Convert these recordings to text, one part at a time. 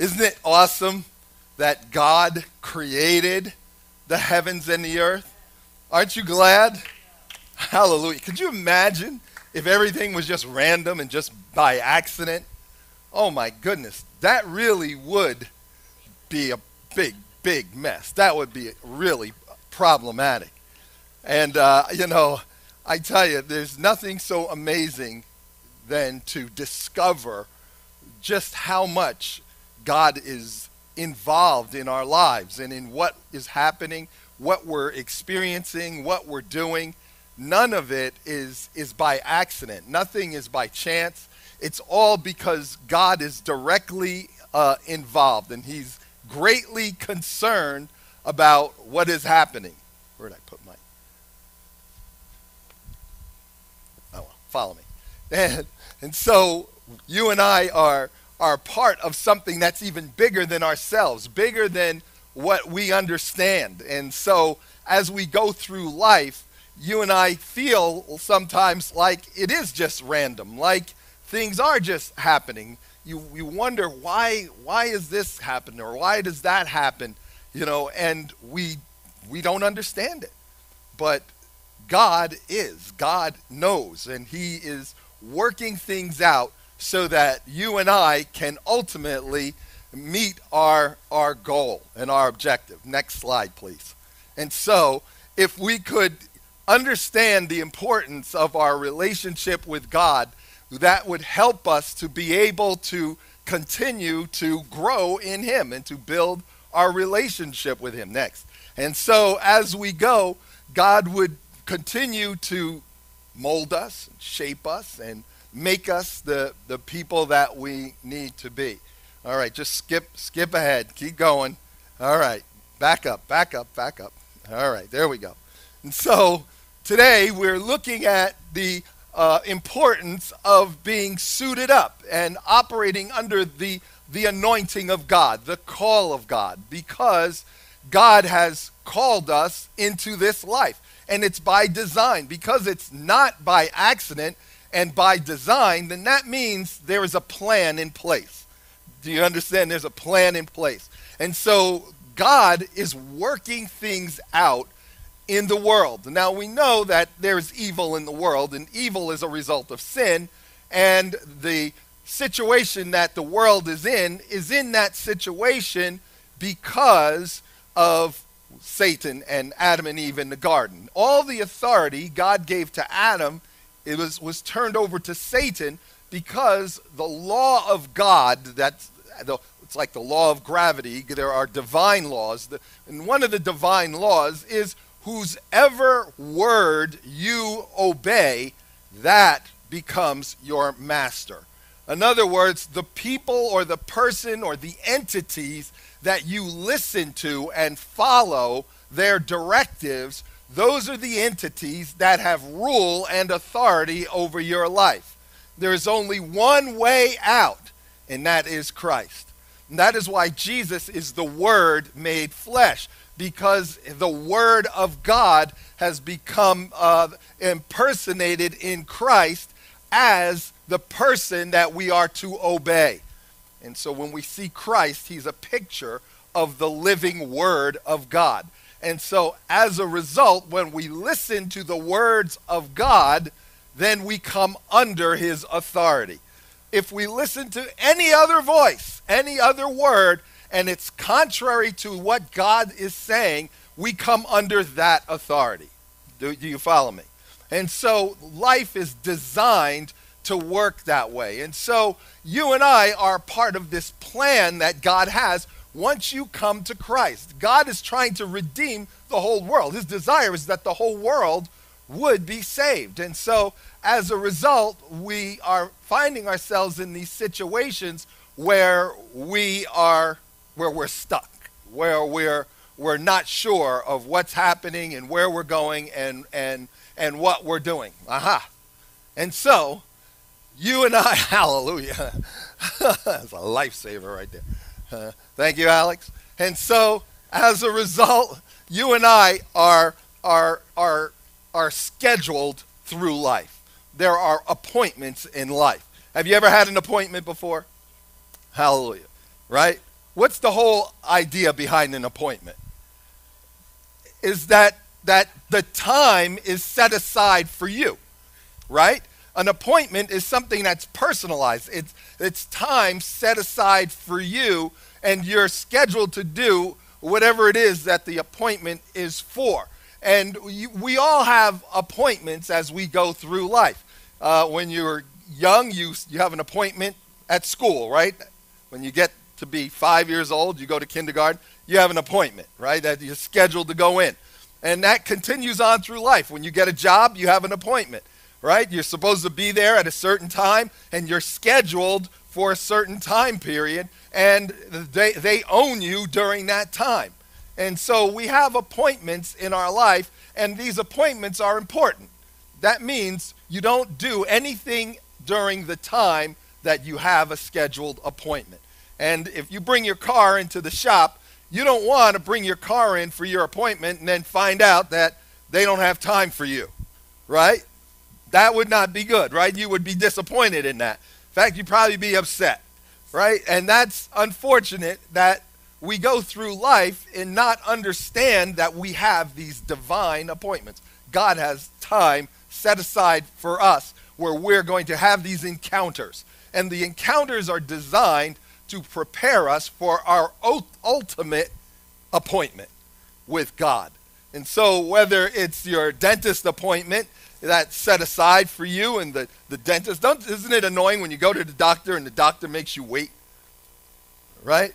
Isn't it awesome that God created the heavens and the earth? Aren't you glad? Hallelujah. Could you imagine if everything was just random and just by accident? Oh my goodness, that really would be a big, big mess. That would be really problematic. And, I tell you, there's nothing so amazing than to discover just how much God is involved in our lives and in what is happening, what we're experiencing, what we're doing. None of it is by accident. Nothing is by chance. It's all because God is directly involved, and he's greatly concerned about what is happening. Where did I put my... Oh, well, follow me. And so you and I are part of something that's even bigger than ourselves, bigger than what we understand. And so as we go through life, you and I feel sometimes like it is just random, like things are just happening. You wonder why is this happening, or why does that happen? And we don't understand it. But God knows, and he is working things out so that you and I can ultimately meet our goal and our objective. Next slide, please. And so if we could understand the importance of our relationship with God, that would help us to be able to continue to grow in him and to build our relationship with him. Next. And so as we go, God would continue to mold us, shape us, and make us the people that we need to be. All right, just skip ahead. Keep going. All right, back up. All right, there we go. And so today we're looking at the importance of being suited up and operating under the anointing of God, the call of God, because God has called us into this life. And it's by design. Because it's not by accident and by design, then that means there is a plan in place. Do you understand? There's a plan in place. And so God is working things out in the world. Now we know that there's evil in the world, and evil is a result of sin, and the situation that the world is in that situation because of Satan and Adam and Eve in the garden. All the authority God gave to Adam, it was turned over to Satan because the law of God, it's like the law of gravity, there are divine laws, and one of the divine laws is whosever word you obey, that becomes your master. In other words, the people or the person or the entities that you listen to and follow their directives, those are the entities that have rule and authority over your life. There is only one way out, and that is Christ. And that is why Jesus is the Word made flesh, because the Word of God has become impersonated in Christ as the person that we are to obey. And so when we see Christ, he's a picture of the living Word of God. And so as a result, when we listen to the words of God, then we come under his authority. If we listen to any other voice, any other word, and it's contrary to what God is saying, we come under that authority. Do you follow me? And so life is designed to work that way. And so you and I are part of this plan that God has once you come to Christ. God is trying to redeem the whole world. His desire is that the whole world would be saved. And so as a result, we are finding ourselves in these situations where we're stuck, where we're not sure of what's happening and where we're going and what we're doing. Aha. And so you and I, hallelujah, that's a lifesaver right there. Thank you, Alex. And so, as a result, you and I are scheduled through life. There are appointments in life. Have you ever had an appointment before? Hallelujah. Right? what's the whole idea behind an appointment? Is that the time is set aside for you, right? An appointment is something that's personalized. It's time set aside for you, and you're scheduled to do whatever it is that the appointment is for. And we all have appointments as we go through life. When you're young, you have an appointment at school, right? When you get to be 5 years old, you go to kindergarten, you have an appointment, right? That you're scheduled to go in. And that continues on through life. When you get a job, you have an appointment, right? You're supposed to be there at a certain time, and you're scheduled for a certain time period, and they own you during that time. And so we have appointments in our life, and these appointments are important. That means you don't do anything during the time that you have a scheduled appointment. And if you bring your car into the shop, you don't want to bring your car in for your appointment and then find out that they don't have time for you, right? That would not be good, right? You would be disappointed in that. In fact, you'd probably be upset, right? And that's unfortunate that we go through life and not understand that we have these divine appointments. God has time set aside for us where we're going to have these encounters. And the encounters are designed to prepare us for our ultimate appointment with God. And so whether it's your dentist appointment that's set aside for you, and the dentist, isn't it annoying when you go to the doctor and the doctor makes you wait, right?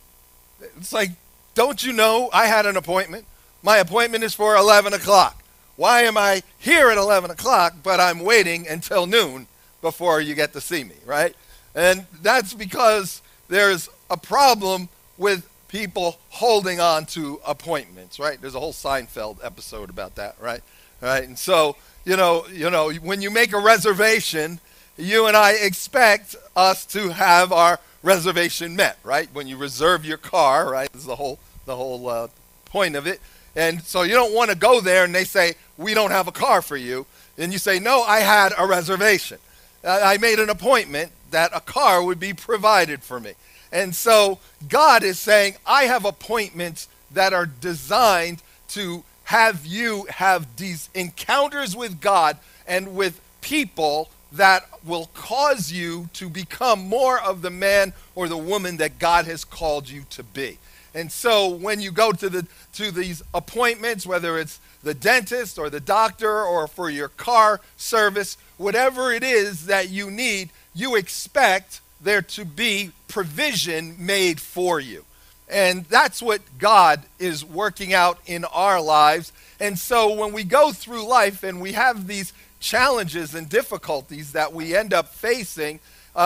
It's like, don't you know I had an appointment? My appointment is for 11 o'clock. Why am I here at 11 o'clock, but I'm waiting until noon before you get to see me, right? And that's because there's a problem with people holding on to appointments, right? There's a whole Seinfeld episode about that, right? Right? And so, you know, when you make a reservation, you and I expect us to have our reservation met, right? When you reserve your car, right? This is the whole point of it. And so you don't want to go there and they say, we don't have a car for you. And you say, no, I had a reservation. I made an appointment that a car would be provided for me. And so God is saying, I have appointments that are designed to have you have these encounters with God and with people that will cause you to become more of the man or the woman that God has called you to be. And so when you go to these appointments, whether it's the dentist or the doctor or for your car service, whatever it is that you need, you expect there to be provision made for you. And that's what God is working out in our lives. And so when we go through life and we have these challenges and difficulties that we end up facing,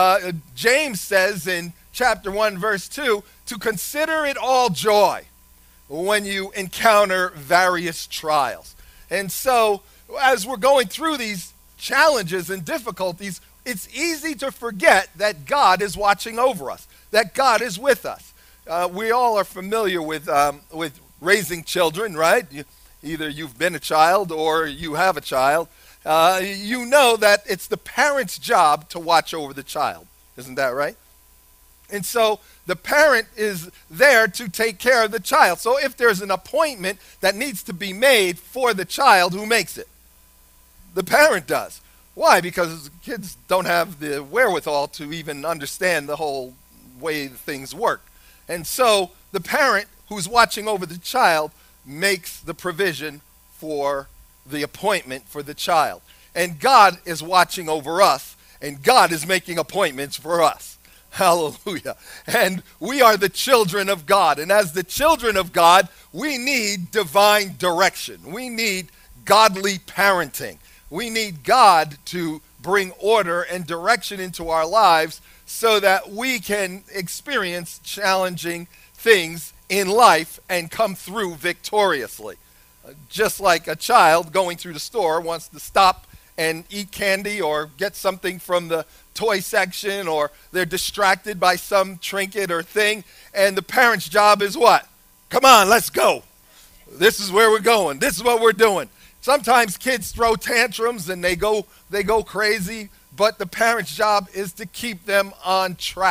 James says in chapter 1, verse 2, to consider it all joy when you encounter various trials. And so as we're going through these challenges and difficulties, it's easy to forget that God is watching over us, that God is with us. We all are familiar with raising children, right? Either you've been a child or you have a child. You know that it's the parent's job to watch over the child. Isn't that right? And so the parent is there to take care of the child. So if there's an appointment that needs to be made for the child, who makes it? The parent does. Why? Because kids don't have the wherewithal to even understand the whole way things work. And so the parent who's watching over the child makes the provision for the appointment for the child. And God is watching over us, and God is making appointments for us. Hallelujah. And we are the children of God. And as the children of God, we need divine direction. We need godly parenting. We need God to bring order and direction into our lives so that we can experience challenging things in life and come through victoriously. Just like a child going through the store wants to stop and eat candy or get something from the toy section, or they're distracted by some trinket or thing, and the parent's job is what? Come on, let's go. This is where we're going. This is what we're doing. Sometimes kids throw tantrums and they go crazy, but the parent's job is to keep them on track.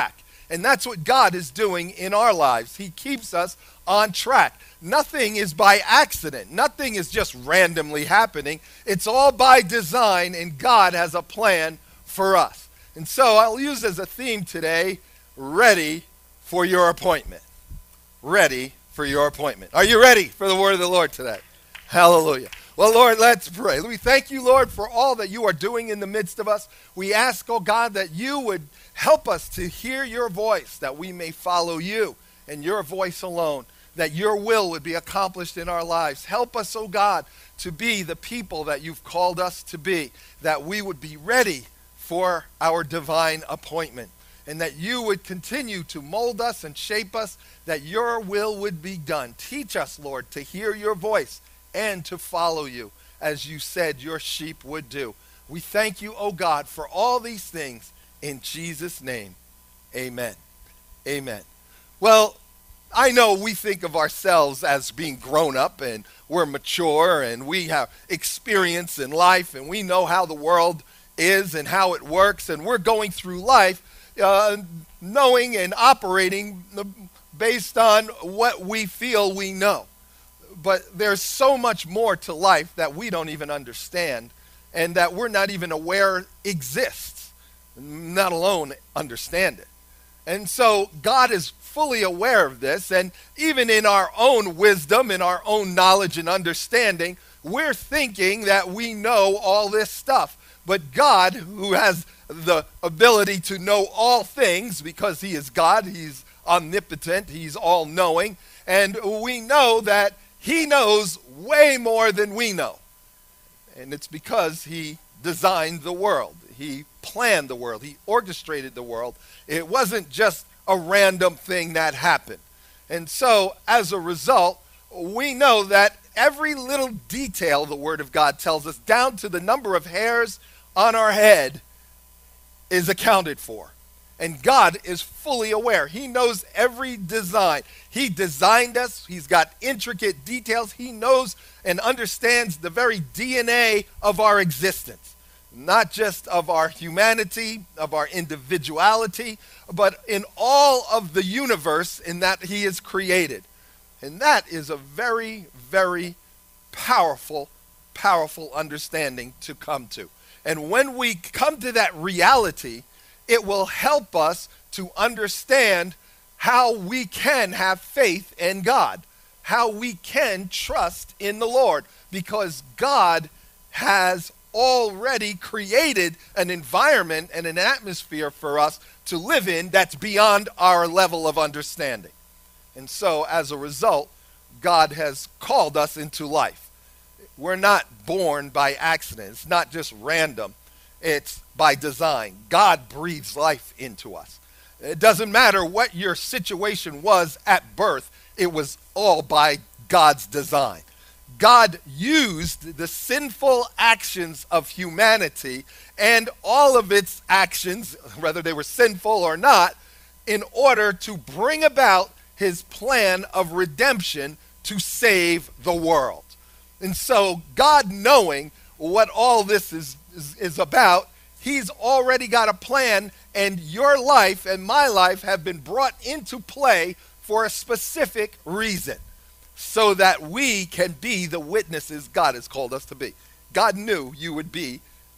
And that's what God is doing in our lives. He keeps us on track. Nothing is by accident. Nothing is just randomly happening. It's all by design, and God has a plan for us. And so I'll use as a theme today, ready for your appointment. Ready for your appointment. Are you ready for the word of the Lord today? Hallelujah. Well, Lord, let's pray. We thank you, Lord, for all that you are doing in the midst of us. We ask, oh God, that you would help us to hear your voice, that we may follow you and your voice alone, that your will would be accomplished in our lives. Help us, oh God, to be the people that you've called us to be, that we would be ready for our divine appointment, and that you would continue to mold us and shape us, that your will would be done. Teach us, Lord, to hear your voice and to follow you, as you said your sheep would do. We thank you, oh God, for all these things. In Jesus' name, amen. Amen. Well, I know we think of ourselves as being grown up, and we're mature, and we have experience in life, and we know how the world is and how it works, and we're going through life knowing and operating based on what we feel we know. But there's so much more to life that we don't even understand, and that we're not even aware exists, not alone understand it. And so God is fully aware of this, and even in our own wisdom, in our own knowledge and understanding, we're thinking that we know all this stuff. But God, who has the ability to know all things, because he is God, he's omnipotent, he's all-knowing, and we know that he knows way more than we know. And it's because he designed the world. He planned the world. He orchestrated the world. It wasn't just a random thing that happened. And so, as a result, we know that every little detail, the Word of God tells us, down to the number of hairs on our head, is accounted for. And God is fully aware. He knows every design. He designed us. He's got intricate details. He knows and understands the very DNA of our existence. Not just of our humanity, of our individuality, but in all of the universe in that he is created. And that is a very, very powerful, powerful understanding to come to. And when we come to that reality, it will help us to understand how we can have faith in God, how we can trust in the Lord, because God has already created an environment and an atmosphere for us to live in that's beyond our level of understanding. And so, as a result, God has called us into life. We're not born by accident. It's not just random. It's by design. God breathes life into us. It doesn't matter what your situation was at birth. It was all by God's design. God used the sinful actions of humanity and all of its actions, whether they were sinful or not, in order to bring about his plan of redemption to save the world. And so God, knowing what all this is about, he's already got a plan, and your life and my life have been brought into play for a specific reason, so that we can be the witnesses God has called us to be. God knew you would be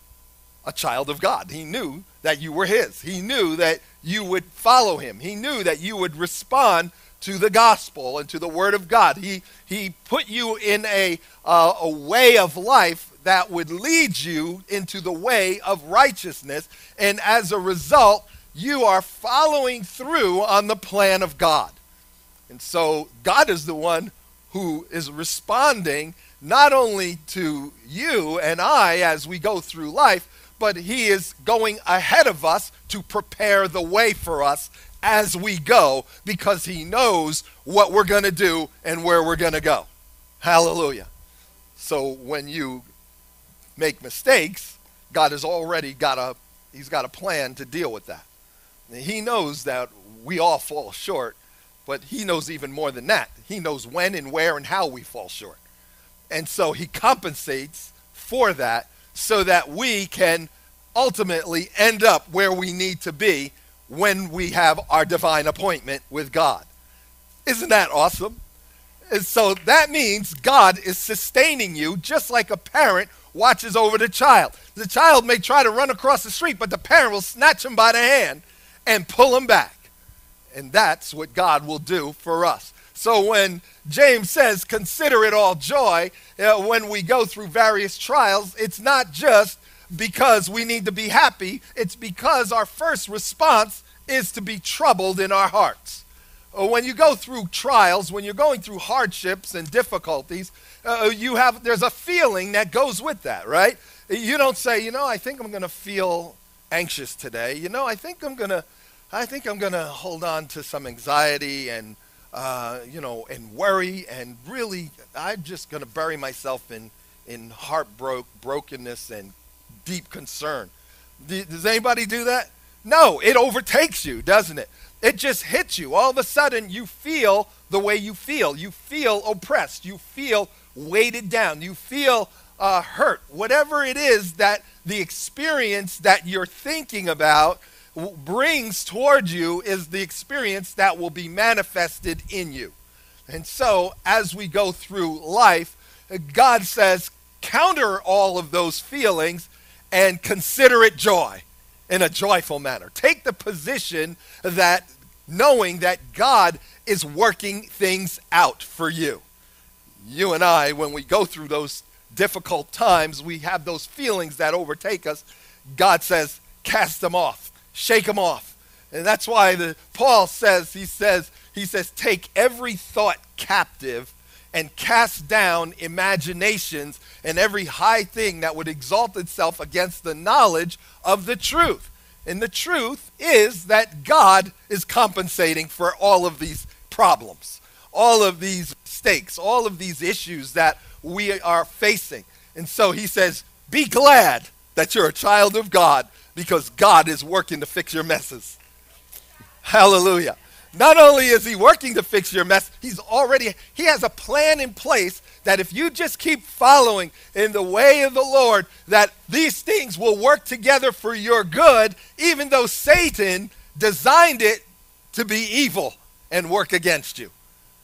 a child of God. He knew that you were his. He knew that you would follow him. He knew that you would respond to the gospel and to the word of God. He put you in a way of life that would lead you into the way of righteousness, and as a result, you are following through on the plan of God. And so God is the one who is responding not only to you and I as we go through life, but he is going ahead of us to prepare the way for us as we go, because he knows what we're going to do and where we're going to go. Hallelujah. So when you make mistakes, God has already got a plan to deal with that. He knows that we all fall short, but he knows even more than that. He knows when and where and how we fall short. And so he compensates for that so that we can ultimately end up where we need to be when we have our divine appointment with God. Isn't that awesome? And so that means God is sustaining you just like a parent watches over the child. The child may try to run across the street, but the parent will snatch him by the hand and pull him back. And that's what God will do for us. So when James says, consider it all joy, when we go through various trials, it's not just because we need to be happy. It's because our first response is to be troubled in our hearts. When you go through trials, when you're going through hardships and difficulties, there's a feeling that goes with that, right? You don't say, I think I'm going to feel anxious today. I think I'm going to hold on to some anxiety and and worry, and really, I'm just going to bury myself in brokenness and deep concern. Does anybody do that? No, it overtakes you, doesn't it? It just hits you. All of a sudden, you feel the way you feel. You feel oppressed. You feel weighted down. You feel hurt. Whatever it is that the experience that you're thinking about brings toward you is the experience that will be manifested in you. And so, as we go through life, God says, counter all of those feelings and consider it joy in a joyful manner. Take the position that knowing that God is working things out for you. You and I, when we go through those difficult times, we have those feelings that overtake us. God says, cast them off, shake them off. And that's why Paul says, he says, take every thought captive and cast down imaginations and every high thing that would exalt itself against the knowledge of the truth. And the truth is that God is compensating for all of these problems, all of these mistakes, all of these issues that we are facing. And so he says, be glad that you're a child of God, because God is working to fix your messes. Hallelujah. Not only is he working to fix your mess, he has a plan in place that if you just keep following in the way of the Lord, that these things will work together for your good, even though Satan designed it to be evil and work against you.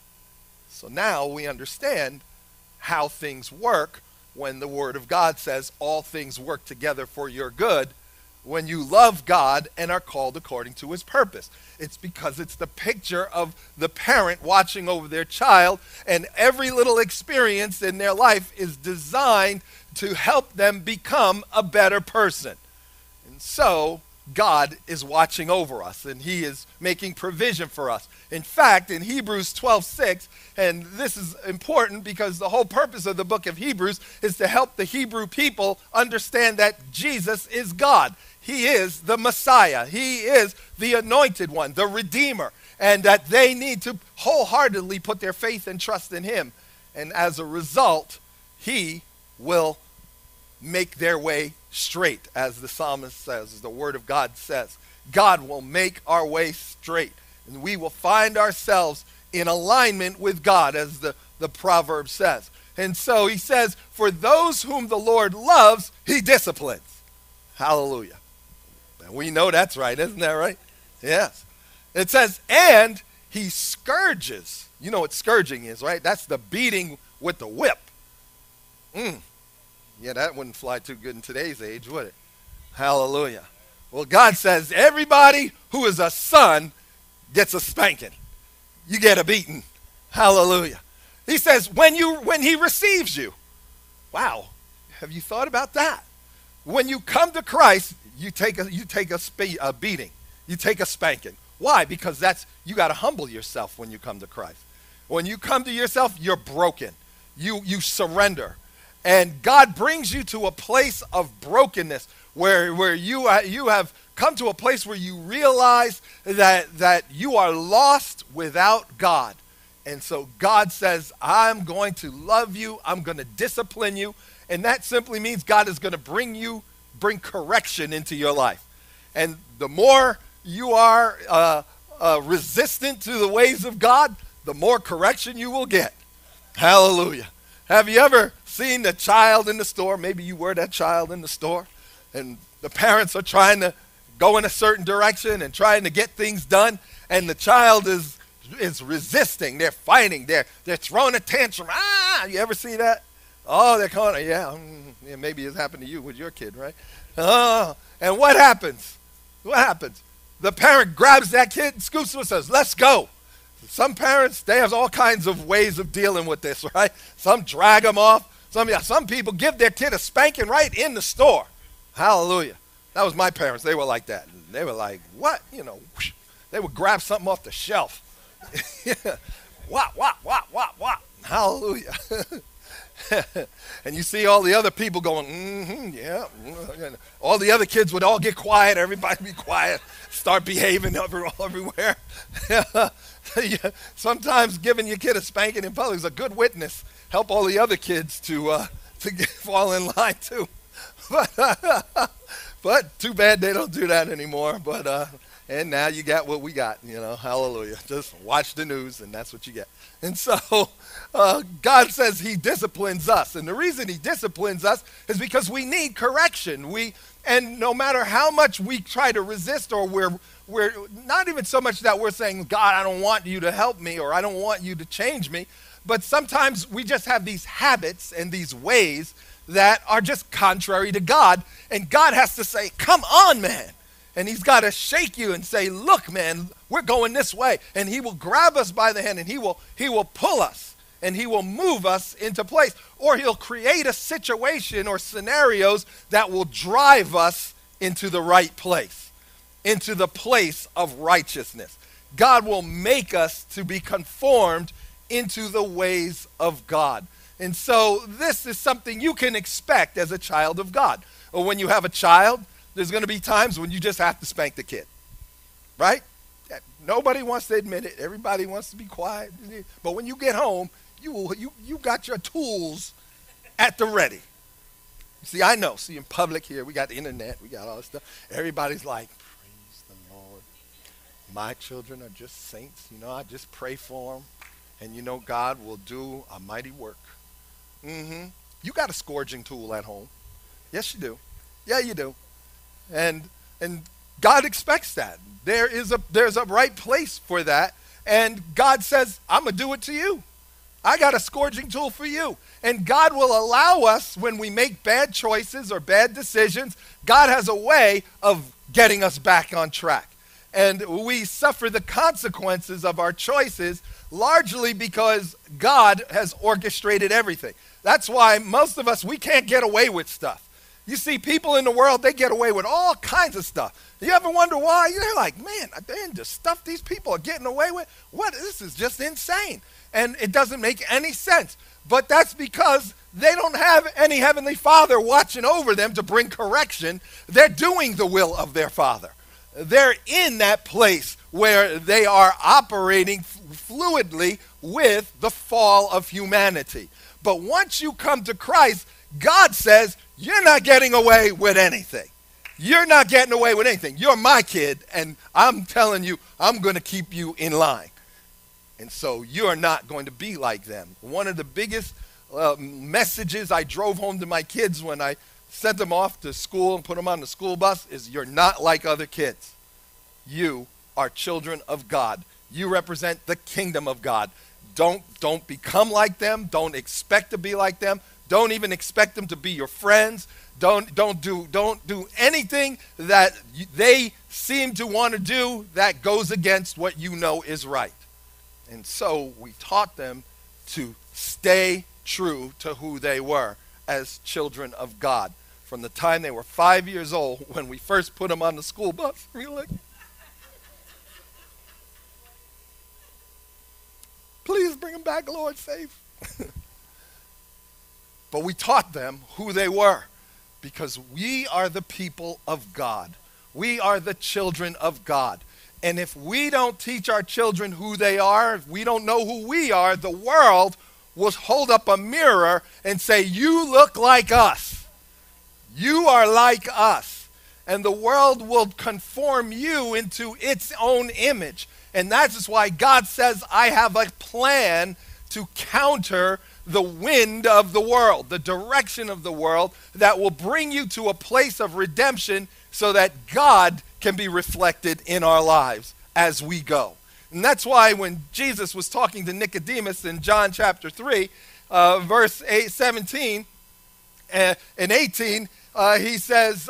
So now we understand how things work when the Word of God says all things work together for your good when you love God and are called according to his purpose. It's because it's the picture of the parent watching over their child, and every little experience in their life is designed to help them become a better person. And so God is watching over us, and he is making provision for us. In fact, in Hebrews 12:6, and this is important because the whole purpose of the book of Hebrews is to help the Hebrew people understand that Jesus is God. He is the Messiah. He is the anointed one, the Redeemer, and that they need to wholeheartedly put their faith and trust in him. And as a result, he will make their way straight, as the psalmist says, as the word of God says. God will make our way straight, and we will find ourselves in alignment with God, as the proverb says. And so he says, for those whom the Lord loves, he disciplines. Hallelujah. And we know that's right, isn't that right? Yes. It says, and he scourges. You know what scourging is, right? That's the beating with the whip. Yeah, that wouldn't fly too good in today's age, would it? Hallelujah. Well, God says everybody who is a son gets a spanking. You get a beating. Hallelujah. He says when he receives you. Wow. Have you thought about that? When you come to Christ, you take a beating. You take a spanking. Why? Because you got to humble yourself when you come to Christ. When you come to yourself, you're broken. You surrender. And God brings you to a place of brokenness where you have come to a place where you realize that you are lost without God. And so God says, I'm going to love you. I'm going to discipline you. And that simply means God is going to bring correction into your life. And the more you are resistant to the ways of God, the more correction you will get. Hallelujah. Have you ever seen the child in the store? Maybe you were that child in the store, and the parents are trying to going a certain direction and trying to get things done, and the child is resisting. They're fighting. They're throwing a tantrum. Ah, you ever see that? Oh, they're calling. Yeah, yeah, maybe it's happened to you with your kid, right? And what happens? What happens? The parent grabs that kid and scoots him and says, let's go. Some parents, they have all kinds of ways of dealing with this, right? Some drag them off. Some people give their kid a spanking right in the store. Hallelujah. That was my parents. They were like that. They were like, what? You know, whoosh. They would grab something off the shelf. Whop, whop, whop, whop, whop. Hallelujah. And you see all the other people going, yeah. All the other kids would all get quiet. Everybody be quiet. Start behaving everywhere. Yeah. Sometimes giving your kid a spanking in public is a good witness. Help all the other kids to fall in line too. But too bad they don't do that anymore. And now you got what we got, hallelujah. Just watch the news and that's what you get. And so God says he disciplines us. And the reason he disciplines us is because we need correction. And no matter how much we try to resist, or we're not even so much that we're saying, God, I don't want you to help me, or I don't want you to change me. But sometimes we just have these habits and these ways that are just contrary to God. And God has to say, come on, man. And he's got to shake you and say, look, man, we're going this way. And he will grab us by the hand and he will pull us and he will move us into place. Or he'll create a situation or scenarios that will drive us into the right place, into the place of righteousness. God will make us to be conformed into the ways of God. And so this is something you can expect as a child of God. Or when you have a child, there's going to be times when you just have to spank the kid, right? Nobody wants to admit it. Everybody wants to be quiet. But when you get home, you got your tools at the ready. See, I know. See, in public here, we got the internet. We got all this stuff. Everybody's like, praise the Lord. My children are just saints. I just pray for them. And God will do a mighty work. You got a scourging tool at home. Yes, you do. Yeah, you do. And God expects that. There's a right place for that. And God says, I'm going to do it to you. I got a scourging tool for you. And God will allow us, when we make bad choices or bad decisions, God has a way of getting us back on track. And we suffer the consequences of our choices largely because God has orchestrated everything. That's why most of us, we can't get away with stuff. You see people in the world, they get away with all kinds of stuff. You ever wonder why? You're like, man, the stuff these people are getting away with, this is just insane. And it doesn't make any sense. But that's because they don't have any Heavenly Father watching over them to bring correction. They're doing the will of their Father. They're in that place where they are operating fluidly with the fall of humanity. But once you come to Christ, God says, you're not getting away with anything. You're not getting away with anything. You're my kid, and I'm telling you, I'm going to keep you in line. And so you're not going to be like them. One of the biggest messages I drove home to my kids when I sent them off to school and put them on the school bus is, you're not like other kids. You are children of God. You represent the kingdom of God. Don't become like them. Don't expect to be like them. Don't even expect them to be your friends. Don't do anything that they seem to want to do that goes against what you know is right. And so we taught them to stay true to who they were as children of God. From the time they were 5 years old, when we first put them on the school bus, we were like, please bring them back, Lord, safe. But we taught them who they were, because we are the people of God. We are the children of God. And if we don't teach our children who they are, if we don't know who we are, the world will hold up a mirror and say, you look like us. You are like us. And the world will conform you into its own image. And that's just why God says, I have a plan to counter the wind of the world, the direction of the world, that will bring you to a place of redemption so that God can be reflected in our lives as we go. And that's why when Jesus was talking to Nicodemus in John chapter 3, verse 17 and 18, he says,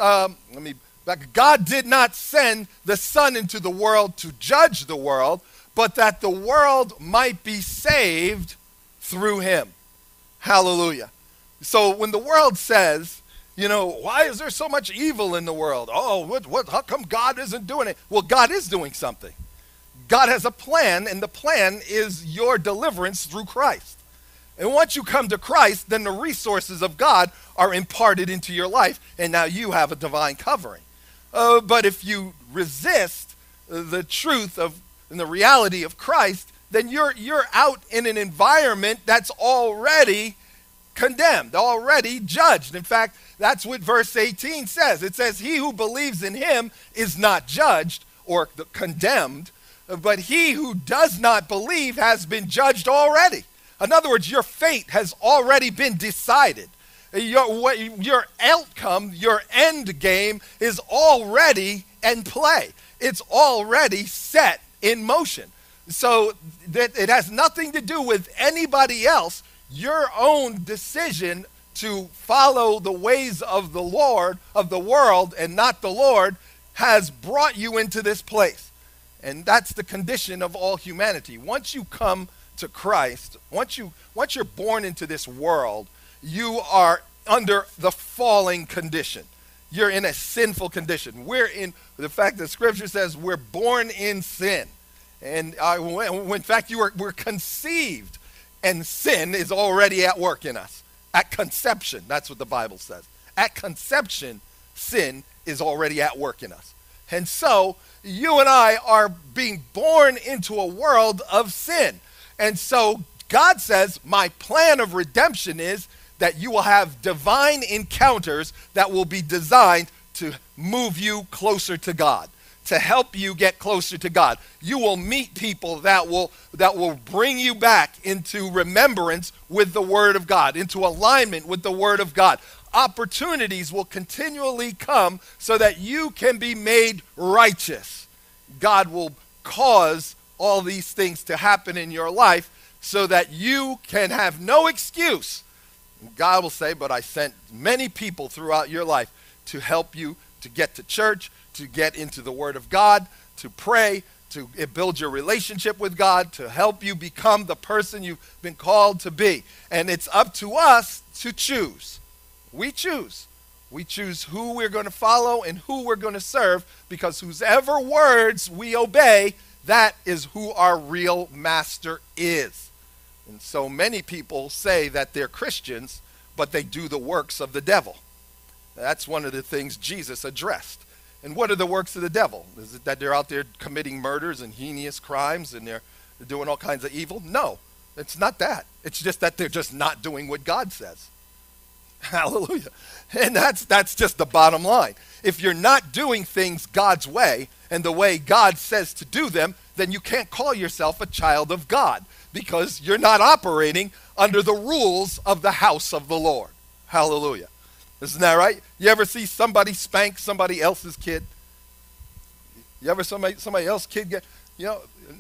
God did not send the Son into the world to judge the world, but that the world might be saved through him. Hallelujah. So when the world says, why is there so much evil in the world? Oh, how come God isn't doing it? Well, God is doing something. God has a plan, and the plan is your deliverance through Christ. And once you come to Christ, then the resources of God are imparted into your life, and now you have a divine covering. But if you resist the truth of and the reality of Christ, then you're out in an environment that's already condemned, already judged. In fact, that's what verse 18 says. It says, he who believes in him is not judged or condemned, but he who does not believe has been judged already. In other words, your fate has already been decided. Your outcome, your end game is already in play. It's already set in motion. So that it has nothing to do with anybody else. Your own decision to follow the ways of the Lord, of the world, and not the Lord, has brought you into this place. And that's the condition of all humanity. Once you come to Christ, once you're born into this world, you are under the falling condition. You're in a sinful condition. We're in the fact that Scripture says we're born in sin. And in fact, we're conceived, and sin is already at work in us. At conception, that's what the Bible says. At conception, sin is already at work in us. And so, you and I are being born into a world of sin. And so, God says, my plan of redemption is that you will have divine encounters that will be designed to move you closer to God, to help you get closer to God. You will meet people that will bring you back into remembrance with the Word of God, into alignment with the Word of God. Opportunities will continually come so that you can be made righteous. God will cause all these things to happen in your life so that you can have no excuse. God will say, but I sent many people throughout your life to help you to get to church, to get into the Word of God, to pray, to build your relationship with God, to help you become the person you've been called to be. And it's up to us to choose. We choose. We choose who we're going to follow and who we're going to serve, because whosever words we obey, that is who our real master is. And so many people say that they're Christians, but they do the works of the devil. That's one of the things Jesus addressed. And what are the works of the devil? Is it that they're out there committing murders and heinous crimes and they're doing all kinds of evil? No, it's not that. It's just that they're just not doing what God says. Hallelujah. And that's just the bottom line. If you're not doing things God's way and the way God says to do them, then you can't call yourself a child of God, because you're not operating under the rules of the house of the Lord. Hallelujah. Isn't that right? You ever see somebody spank somebody else's kid? You ever somebody else's kid get, yeah.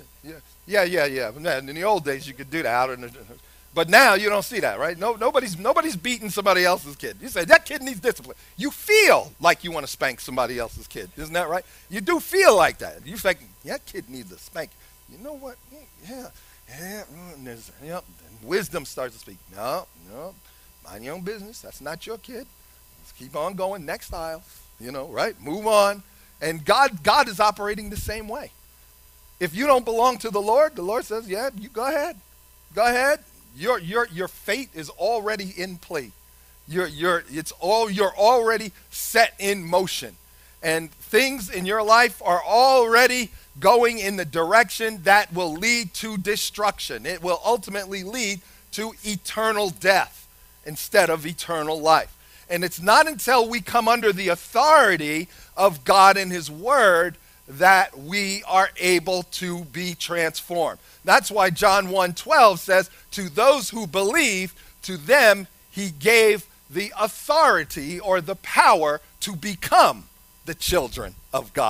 In the old days you could do that, but now you don't see that, right? Nobody's beating somebody else's kid. You say, that kid needs discipline. You feel like you want to spank somebody else's kid. Isn't that right? You do feel like that. You think, that kid needs a spank. You know what? Yeah. And wisdom starts to speak. No, mind your own business. That's not your kid. Let's keep on going. Next aisle. Right? Move on. And God is operating the same way. If you don't belong to the Lord says, yeah, you go ahead. Go ahead. Your fate is already in play. You're already set in motion. And things in your life are already going in the direction that will lead to destruction. It will ultimately lead to eternal death instead of eternal life. And it's not until we come under the authority of God and His Word that we are able to be transformed. That's why John 1:12 says, to those who believe, to them He gave the authority or the power to become the children of God.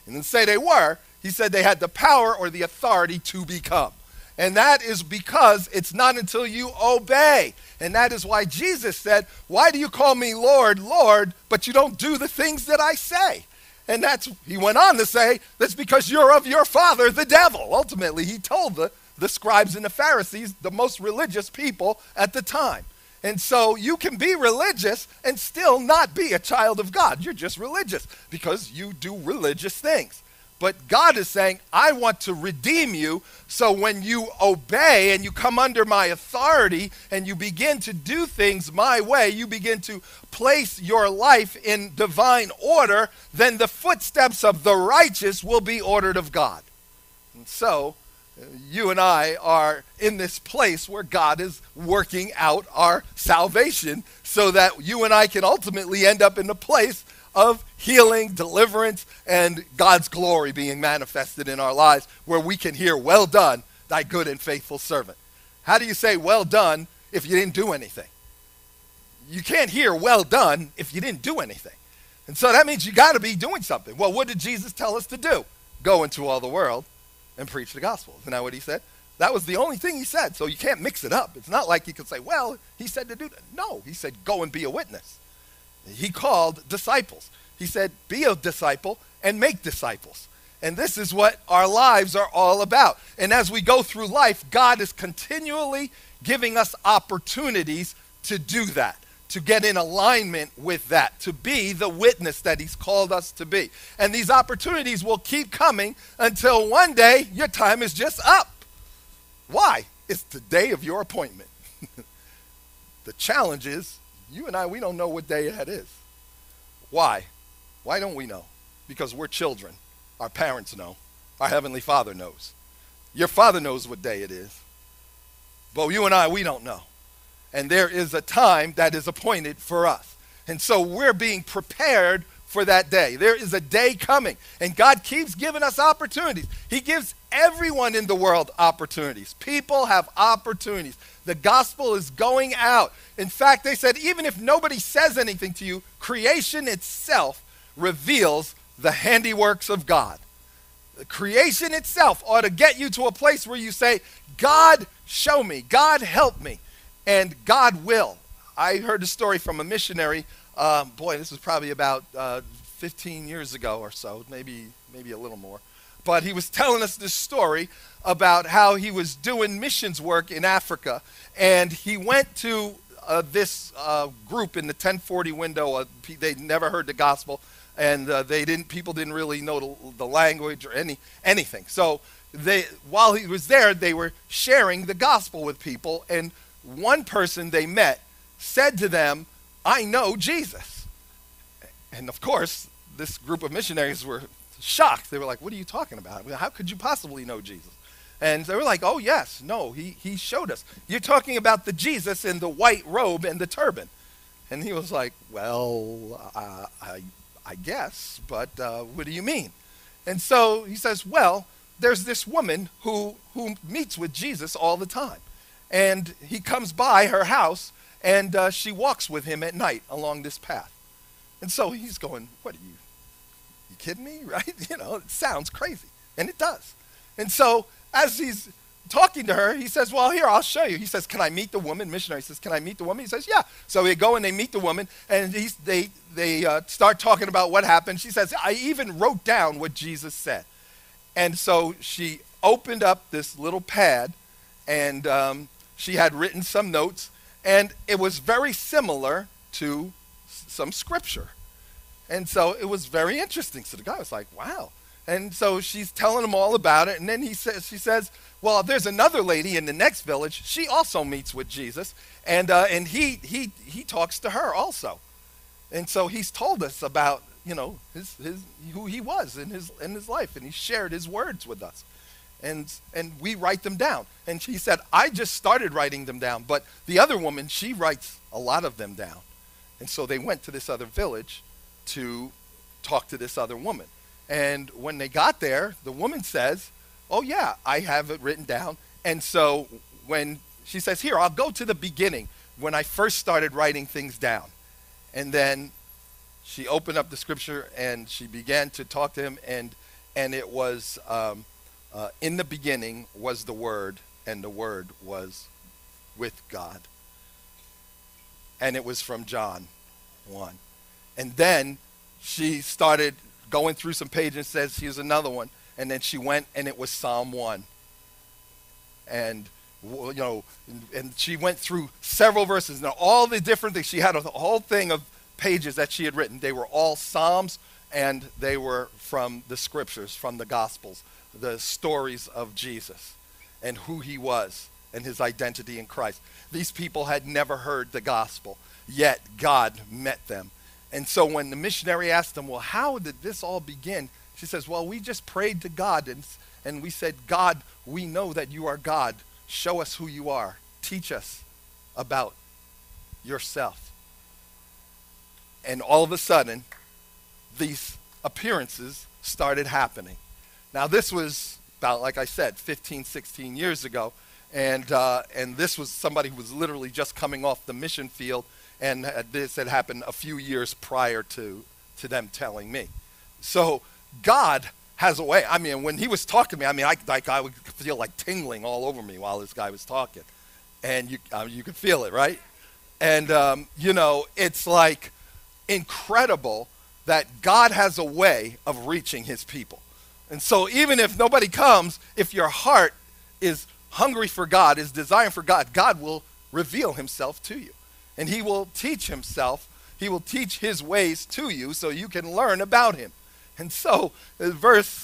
He didn't say they were. He said they had the power or the authority to become. And that is because it's not until you obey. And that is why Jesus said, why do you call me Lord, Lord, but you don't do the things that I say? And he went on to say, that's because you're of your father, the devil. Ultimately, he told the scribes and the Pharisees, the most religious people at the time. And so you can be religious and still not be a child of God. You're just religious because you do religious things. But God is saying, I want to redeem you, so when you obey and you come under my authority and you begin to do things my way, you begin to place your life in divine order, then the footsteps of the righteous will be ordered of God. And so you and I are in this place where God is working out our salvation so that you and I can ultimately end up in the place of healing, deliverance, and God's glory being manifested in our lives, where we can hear, well done, thy good and faithful servant. How do you say well done if you didn't do anything? You can't hear well done if you didn't do anything. And so that means you got to be doing something. Well, what did Jesus tell us to do? Go into all the world and preach the gospel. Isn't that what he said? That was the only thing he said, so you can't mix it up. It's not like you could say, well, he said to do that. No, he said go and be a witness. He called disciples. He said, be a disciple and make disciples. And this is what our lives are all about. And as we go through life, God is continually giving us opportunities to do that, to get in alignment with that, to be the witness that he's called us to be. And these opportunities will keep coming until one day your time is just up. Why? It's the day of your appointment. The challenge is, you and I, we don't know what day that is. Why? Why don't we know? Because we're children. Our parents know. Our Heavenly Father knows. Your Father knows what day it is. But you and I, we don't know. And there is a time that is appointed for us. And so we're being prepared for that day. There is a day coming. And God keeps giving us opportunities. He gives everyone in the world opportunities. People have opportunities. The gospel is going out. In fact, they said even if nobody says anything to you, creation itself reveals the handiworks of God. The creation itself ought to get you to a place where you say, God, show me. God, help me. And God will. I heard a story from a missionary. This was probably about 15 years ago or so, maybe a little more. But he was telling us this story about how he was doing missions work in Africa, and he went to this group in the 1040 window. They'd never heard the gospel, and people didn't really know the language or anything. So while he was there, they were sharing the gospel with people, and one person they met said to them, I know Jesus. And of course, this group of missionaries were shocked. They were like, what are you talking about? How could you possibly know Jesus? And they were like, oh yes, no, he showed us. You're talking about the Jesus in the white robe and the turban. And he was like, well, I guess, but what do you mean? And so he says, well, there's this woman who meets with Jesus all the time. And he comes by her house, and she walks with him at night along this path. And so he's going, what are you kidding me, right? It sounds crazy. And it does. And so as he's talking to her, he says, well, here, I'll show you. He says, can I meet the woman? Missionary says, can I meet the woman? He says, yeah. So they go and they meet the woman, and they start talking about what happened. She says, I even wrote down what Jesus said. And so she opened up this little pad, and she had written some notes, and it was very similar to some scripture. And so it was very interesting. So the guy was like, wow. And so she's telling him all about it. And then she says, well, there's another lady in the next village. She also meets with Jesus. And he talks to her also. And so he's told us about, his who he was in his life. And he shared his words with us. And we write them down. And she said, I just started writing them down. But the other woman, she writes a lot of them down. And so they went to this other village to talk to this other woman. And when they got there, the woman says, oh yeah, I have it written down. And so when she says, here, I'll go to the beginning when I first started writing things down. And then she opened up the scripture and she began to talk to him, and and it was in the beginning was the Word, and the Word was with God. And it was from John 1. And then she started going through some pages and says, here's another one. And then she went and it was Psalm 1. And, and she went through several verses. Now, all the different things, she had a whole thing of pages that she had written. They were all Psalms, and they were from the scriptures, from the Gospels, the stories of Jesus and who he was and his identity in Christ. These people had never heard the gospel, yet God met them. And so when the missionary asked them, well, how did this all begin? She says, well, we just prayed to God, and we said, God, we know that you are God. Show us who you are. Teach us about yourself. And all of a sudden, these appearances started happening. Now, this was about, like I said, 15, 16 years ago. And this was somebody who was literally just coming off the mission field, and this had happened a few years prior to them telling me. So God has a way. I mean, when he was talking to me, I would feel like tingling all over me while this guy was talking. And you could feel it, right? And, it's like incredible that God has a way of reaching his people. And so even if nobody comes, if your heart is hungry for God, is desiring for God, God will reveal himself to you. And he will teach himself. He will teach his ways to you so you can learn about him. And so verse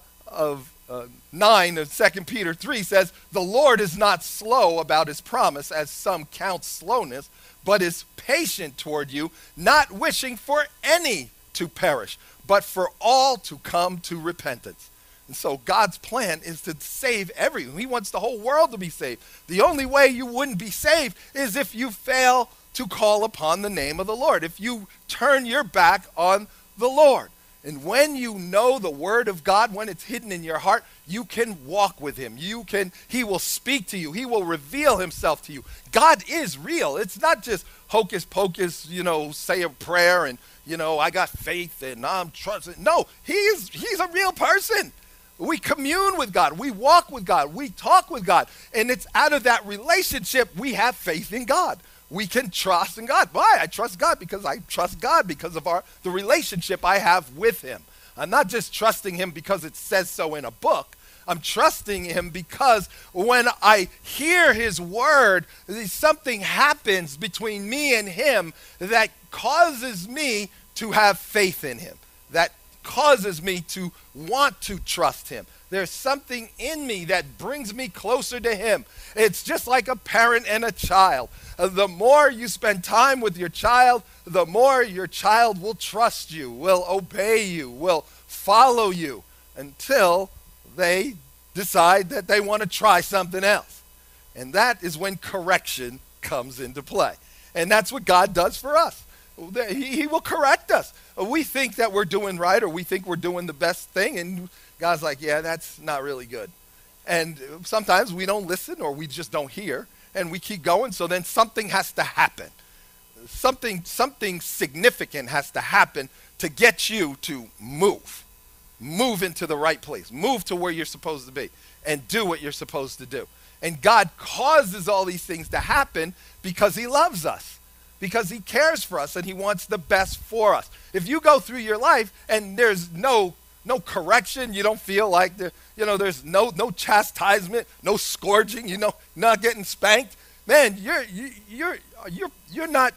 9 of 2 Peter 3 says, the Lord is not slow about his promise, as some count slowness, but is patient toward you, not wishing for any to perish, but for all to come to repentance. And so God's plan is to save everyone. He wants the whole world to be saved. The only way you wouldn't be saved is if you fail to call upon the name of the Lord, if you turn your back on the Lord. And when you know the word of God, when it's hidden in your heart, you can walk with him. He will speak to you. He will reveal himself to you. God is real. It's not just hocus pocus, say a prayer and, I got faith and I'm trusting. No, he's a real person. We commune with God. We walk with God. We talk with God. And it's out of that relationship we have faith in God. We can trust in God. Why? I trust God because I trust God because of the relationship I have with him. I'm not just trusting him because it says so in a book. I'm trusting him because when I hear his word, something happens between me and him that causes me to have faith in him, that causes me to want to trust him. There's something in me that brings me closer to him. It's just like a parent and a child. The more you spend time with your child, the more your child will trust you, will obey you, will follow you until they decide that they want to try something else. And that is when correction comes into play. And that's what God does for us. He will correct us. We think that we're doing right, or we think we're doing the best thing, and God's like, yeah, that's not really good. And sometimes we don't listen, or we just don't hear, and we keep going, so then something has to happen. Something significant has to happen to get you to move into the right place, move to where you're supposed to be, and do what you're supposed to do. And God causes all these things to happen because he loves us, because he cares for us, and he wants the best for us. If you go through your life and there's no correction, you don't feel like there's no chastisement, no scourging, not getting spanked, man, you're not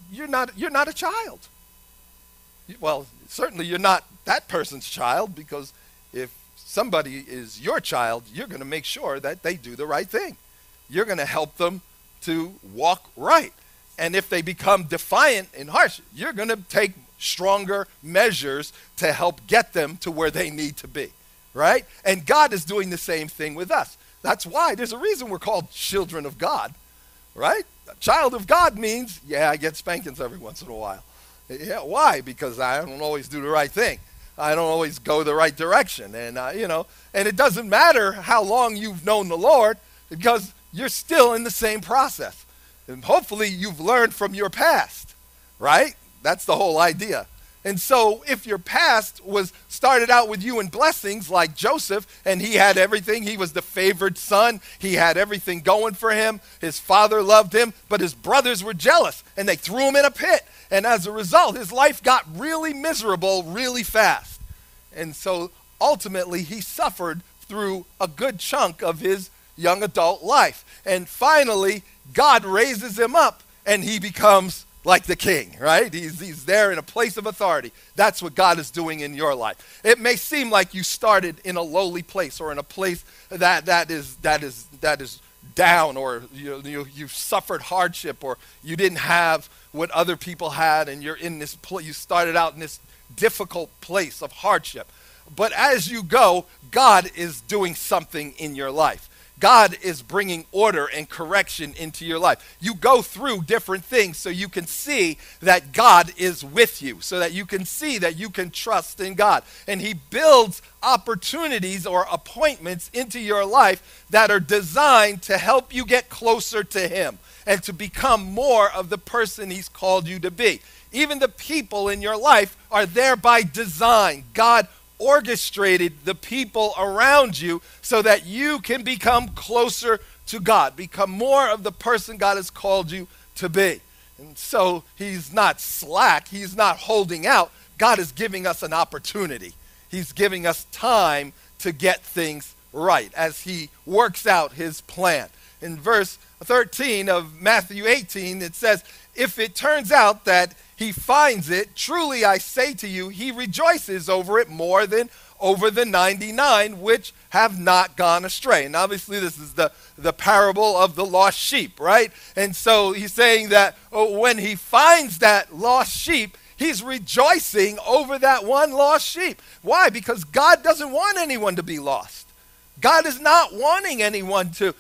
a child. Well, certainly you're not that person's child, because if somebody is your child, you're going to make sure that they do the right thing. You're going to help them to walk right. And if they become defiant and harsh, you're going to take stronger measures to help get them to where they need to be, right? And God is doing the same thing with us. That's why there's a reason we're called children of God, right? A child of God means, I get spankings every once in a while. Yeah, why? Because I don't always do the right thing. I don't always go the right direction. And, and it doesn't matter how long you've known the Lord, because you're still in the same process. And hopefully you've learned from your past, right? That's the whole idea. And so if your past was started out with you in blessings like Joseph, and he had everything, he was the favored son, he had everything going for him, his father loved him, but his brothers were jealous and they threw him in a pit. And as a result, his life got really miserable really fast. And so ultimately he suffered through a good chunk of his young adult life. And finally, God raises him up and he becomes like the king, right? He's there in a place of authority. That's what God is doing in your life. It may seem like you started in a lowly place or in a place that is down, or you've suffered hardship, or you didn't have what other people had, and you're in this you started out in this difficult place of hardship. But as you go, God is doing something in your life. God is bringing order and correction into your life. You go through different things so you can see that God is with you, so that you can see that you can trust in God. And he builds opportunities or appointments into your life that are designed to help you get closer to him and to become more of the person he's called you to be. Even the people in your life are there by design. God orchestrated the people around you so that you can become closer to God, become more of the person God has called you to be. And so he's not slack, he's not holding out. God is giving us an opportunity. He's giving us time to get things right as he works out his plan. In verse 13 of Matthew 18, it says, if it turns out that he finds it, truly I say to you, he rejoices over it more than over the 99 which have not gone astray. And obviously this is the parable of the lost sheep, right? And so he's saying that when he finds that lost sheep, he's rejoicing over that one lost sheep. Why? Because God doesn't want anyone to be lost. God is not wanting anyone to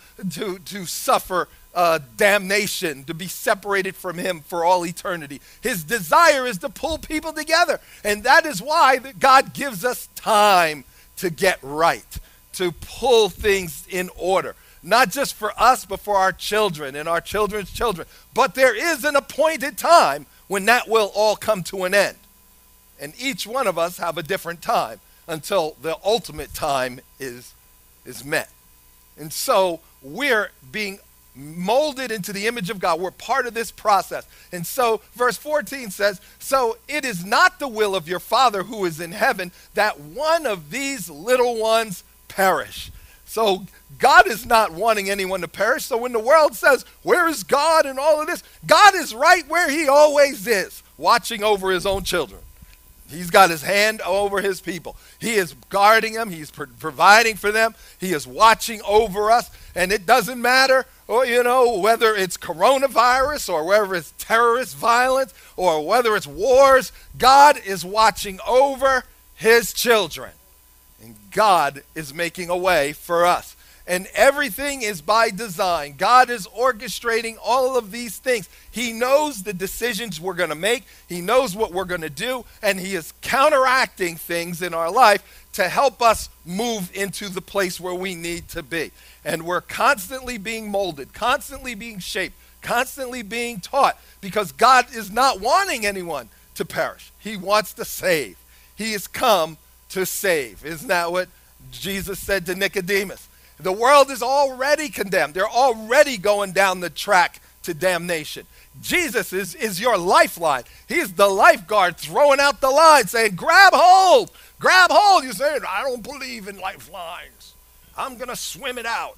suffer damnation, to be separated from him for all eternity. His desire is to pull people together. And that is why God gives us time to get right, to pull things in order. Not just for us, but for our children and our children's children. But there is an appointed time when that will all come to an end. And each one of us have a different time until the ultimate time is met. And so we're being molded into the image of God. We're part of this process. And so verse 14 says, so it is not the will of your Father who is in heaven that one of these little ones perish. So God is not wanting anyone to perish. So when the world says, where is God and all of this? God is right where he always is, watching over his own children. He's got his hand over his people. He is guarding them. He's providing for them. He is watching over us. And it doesn't matter, whether it's coronavirus or whether it's terrorist violence or whether it's wars. God is watching over his children. And God is making a way for us. And everything is by design. God is orchestrating all of these things. He knows the decisions we're going to make. He knows what we're going to do. And he is counteracting things in our life to help us move into the place where we need to be. And we're constantly being molded, constantly being shaped, constantly being taught, because God is not wanting anyone to perish. He wants to save. He has come to save. Isn't that what Jesus said to Nicodemus? The world is already condemned. They're already going down the track to damnation. Jesus is your lifeline. He's the lifeguard throwing out the line saying, grab hold, grab hold. You say, I don't believe in lifelines. I'm going to swim it out.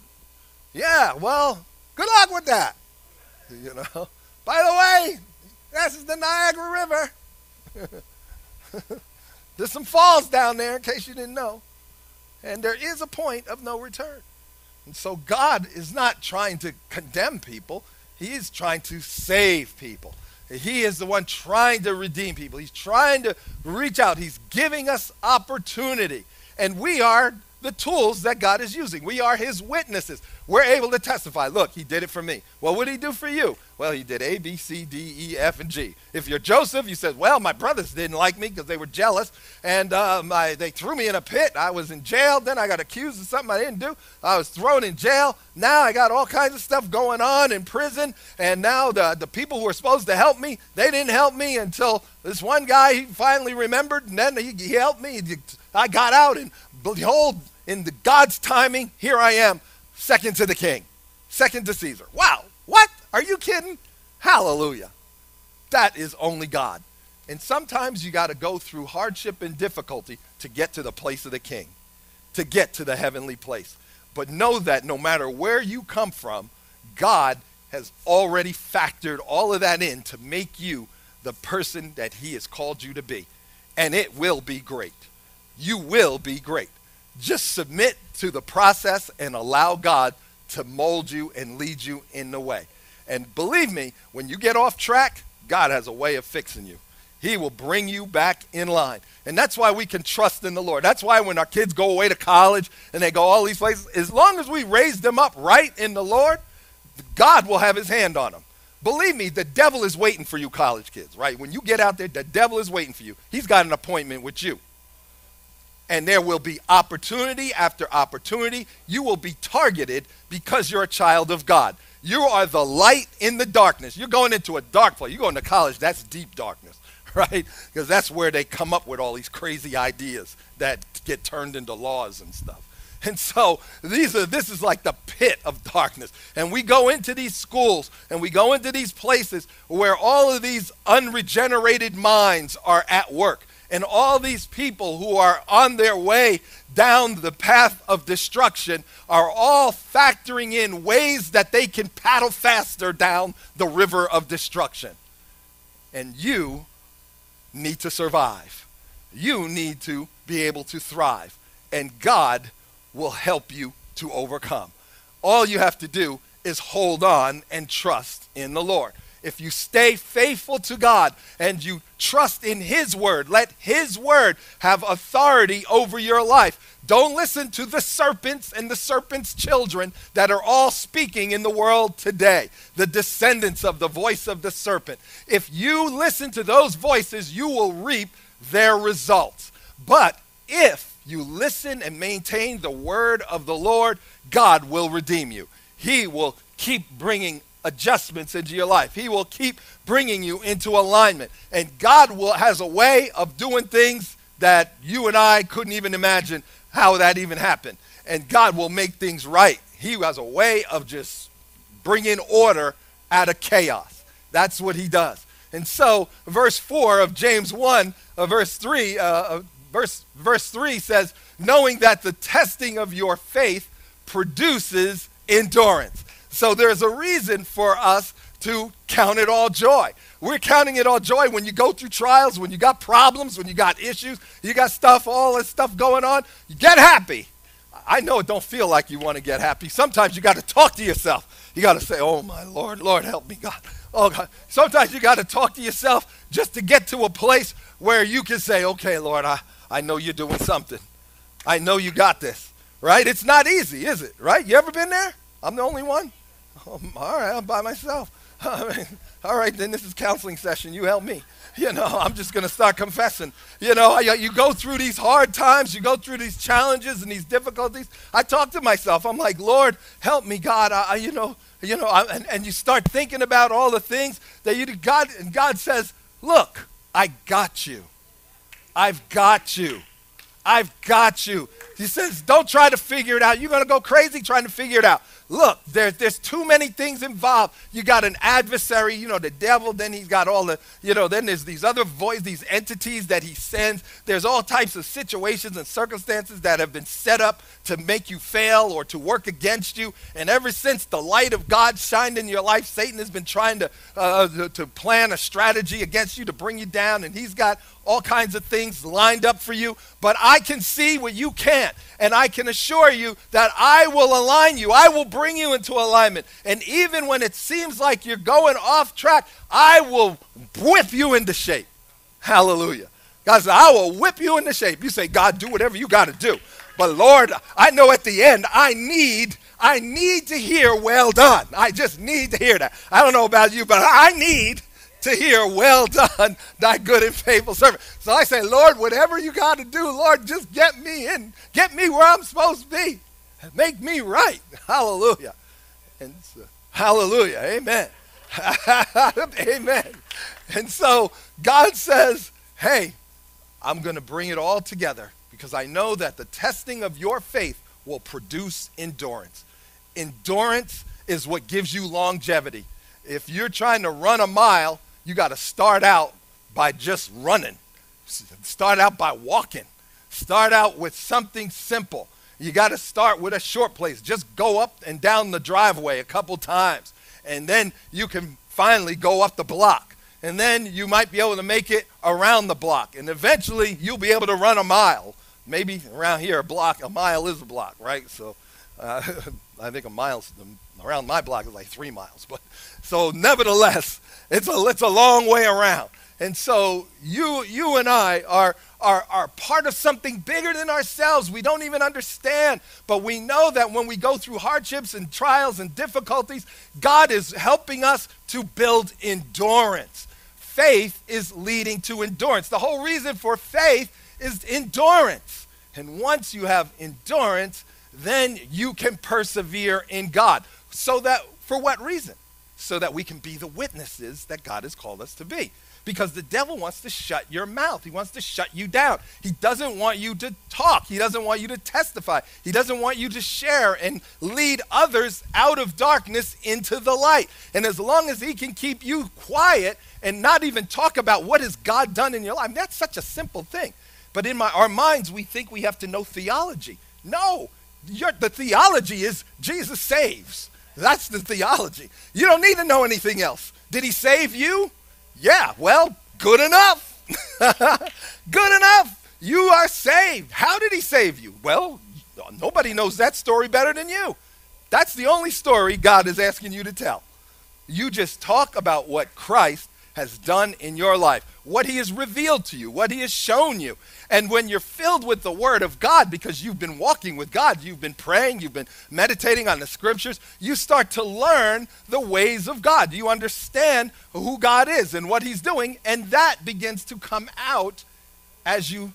Yeah, well, good luck with that. By the way, this is the Niagara River. There's some falls down there in case you didn't know. And there is a point of no return. And so God is not trying to condemn people. He is trying to save people. He is the one trying to redeem people. He's trying to reach out. He's giving us opportunity. And we are the tools that God is using. We are his witnesses. We're able to testify. Look, he did it for me. Well, what did he do for you? Well, he did A, B, C, D, E, F, and G. If you're Joseph, you said, well, my brothers didn't like me because they were jealous, and they threw me in a pit. I was in jail. Then I got accused of something I didn't do. I was thrown in jail. Now I got all kinds of stuff going on in prison, and now the people who were supposed to help me, they didn't help me until this one guy, he finally remembered, and then he helped me. I got out, and behold, in God's timing, here I am, second to the king, second to Caesar. Wow, what? Are you kidding? Hallelujah. That is only God. And sometimes you got to go through hardship and difficulty to get to the place of the king, to get to the heavenly place. But know that no matter where you come from, God has already factored all of that in to make you the person that he has called you to be. And it will be great. You will be great. Just submit to the process and allow God to mold you and lead you in the way. And believe me, when you get off track, God has a way of fixing you. He will bring you back in line. And that's why we can trust in the Lord. That's why when our kids go away to college and they go all these places, as long as we raise them up right in the Lord, God will have his hand on them. Believe me, the devil is waiting for you college kids, right? When you get out there, the devil is waiting for you. He's got an appointment with you. And there will be opportunity after opportunity. You will be targeted because you're a child of God. You are the light in the darkness. You're going into a dark place. You're going to college, that's deep darkness, right? Because that's where they come up with all these crazy ideas that get turned into laws and stuff. And so this is like the pit of darkness. And we go into these schools and we go into these places where all of these unregenerated minds are at work. And all these people who are on their way down the path of destruction are all factoring in ways that they can paddle faster down the river of destruction. And you need to survive. You need to be able to thrive. And God will help you to overcome. All you have to do is hold on and trust in the Lord. If you stay faithful to God and you trust in his word, let his word have authority over your life. Don't listen to the serpents and the serpent's children that are all speaking in the world today, the descendants of the voice of the serpent. If you listen to those voices, you will reap their results. But if you listen and maintain the word of the Lord, God will redeem you. He will keep bringing adjustments into your life. He will keep bringing you into alignment. And God has a way of doing things that you and I couldn't even imagine how that even happened. And God will make things right. He has a way of just bringing order out of chaos. That's what he does. And so verse 4 of James 1, verse 3 says, knowing that the testing of your faith produces endurance. So there's a reason for us to count it all joy. We're counting it all joy when you go through trials, when you got problems, when you got issues, you got stuff, all this stuff going on. You get happy. I know it don't feel like you want to get happy. Sometimes you got to talk to yourself. You got to say, oh my Lord, Lord help me, God. Oh God. Sometimes you got to talk to yourself just to get to a place where you can say, okay, Lord, I know you're doing something. I know you got this, right? It's not easy, is it, right? You ever been there? I'm the only one? Oh, all right, I'm by myself. All right, then this is counseling session. You help me. I'm just going to start confessing. You go through these hard times. You go through these challenges and these difficulties. I talk to myself. I'm like, Lord, help me, God. And you start thinking about all the things that you do. And God says, look, I got you. I've got you. I've got you. He says, don't try to figure it out. You're going to go crazy trying to figure it out. Look, there's too many things involved. You got an adversary, the devil, then he's got all the, then there's these other voices, these entities that he sends. There's all types of situations and circumstances that have been set up to make you fail or to work against you. And ever since the light of God shined in your life, Satan has been trying to plan a strategy against you to bring you down. And he's got all kinds of things lined up for you. But I can see what you can't. And I can assure you that I will align you. I will bring you into alignment. And even when it seems like you're going off track, I will whip you into shape. Hallelujah. God said, I will whip you into shape. You say, God, do whatever you got to do. But Lord, I know at the end I need to hear well done. I just need to hear that. I don't know about you, but I need to hear well done, thy good and faithful servant. So I say, Lord, whatever you got to do, Lord, just get me in. Get me where I'm supposed to be. Make me right. Hallelujah. And so, hallelujah. Amen. Amen. And so God says, hey, I'm going to bring it all together because I know that the testing of your faith will produce endurance. Endurance is what gives you longevity. If you're trying to run a mile, you got to start out by just running. Start out by walking. Start out with something simple. You got to start with a short place. Just go up and down the driveway a couple times. And then you can finally go up the block. And then you might be able to make it around the block. And eventually you'll be able to run a mile. Maybe around here a mile is a block, right? So I think around my block is like 3 miles. But so nevertheless, it's a long way around. And so you and I are part of something bigger than ourselves. We don't even understand, but we know that when we go through hardships and trials and difficulties, God is helping us to build endurance. Faith is leading to endurance. The whole reason for faith is endurance. And once you have endurance, then you can persevere in God. So that, for what reason? So that we can be the witnesses that God has called us to be. Because the devil wants to shut your mouth. He wants to shut you down. He doesn't want you to talk. He doesn't want you to testify. He doesn't want you to share and lead others out of darkness into the light. And as long as he can keep you quiet and not even talk about what has God done in your life, that's such a simple thing. But in our minds, we think we have to know theology. No, the theology is Jesus saves. That's the theology. You don't need to know anything else. Did he save you? Yeah, well, good enough. Good enough. You are saved. How did he save you? Well, nobody knows that story better than you. That's the only story God is asking you to tell. You just talk about what Christ has done in your life, what he has revealed to you, what he has shown you. And when you're filled with the word of God, because you've been walking with God, you've been praying, you've been meditating on the scriptures, you start to learn the ways of God. You understand who God is and what he's doing, and that begins to come out as you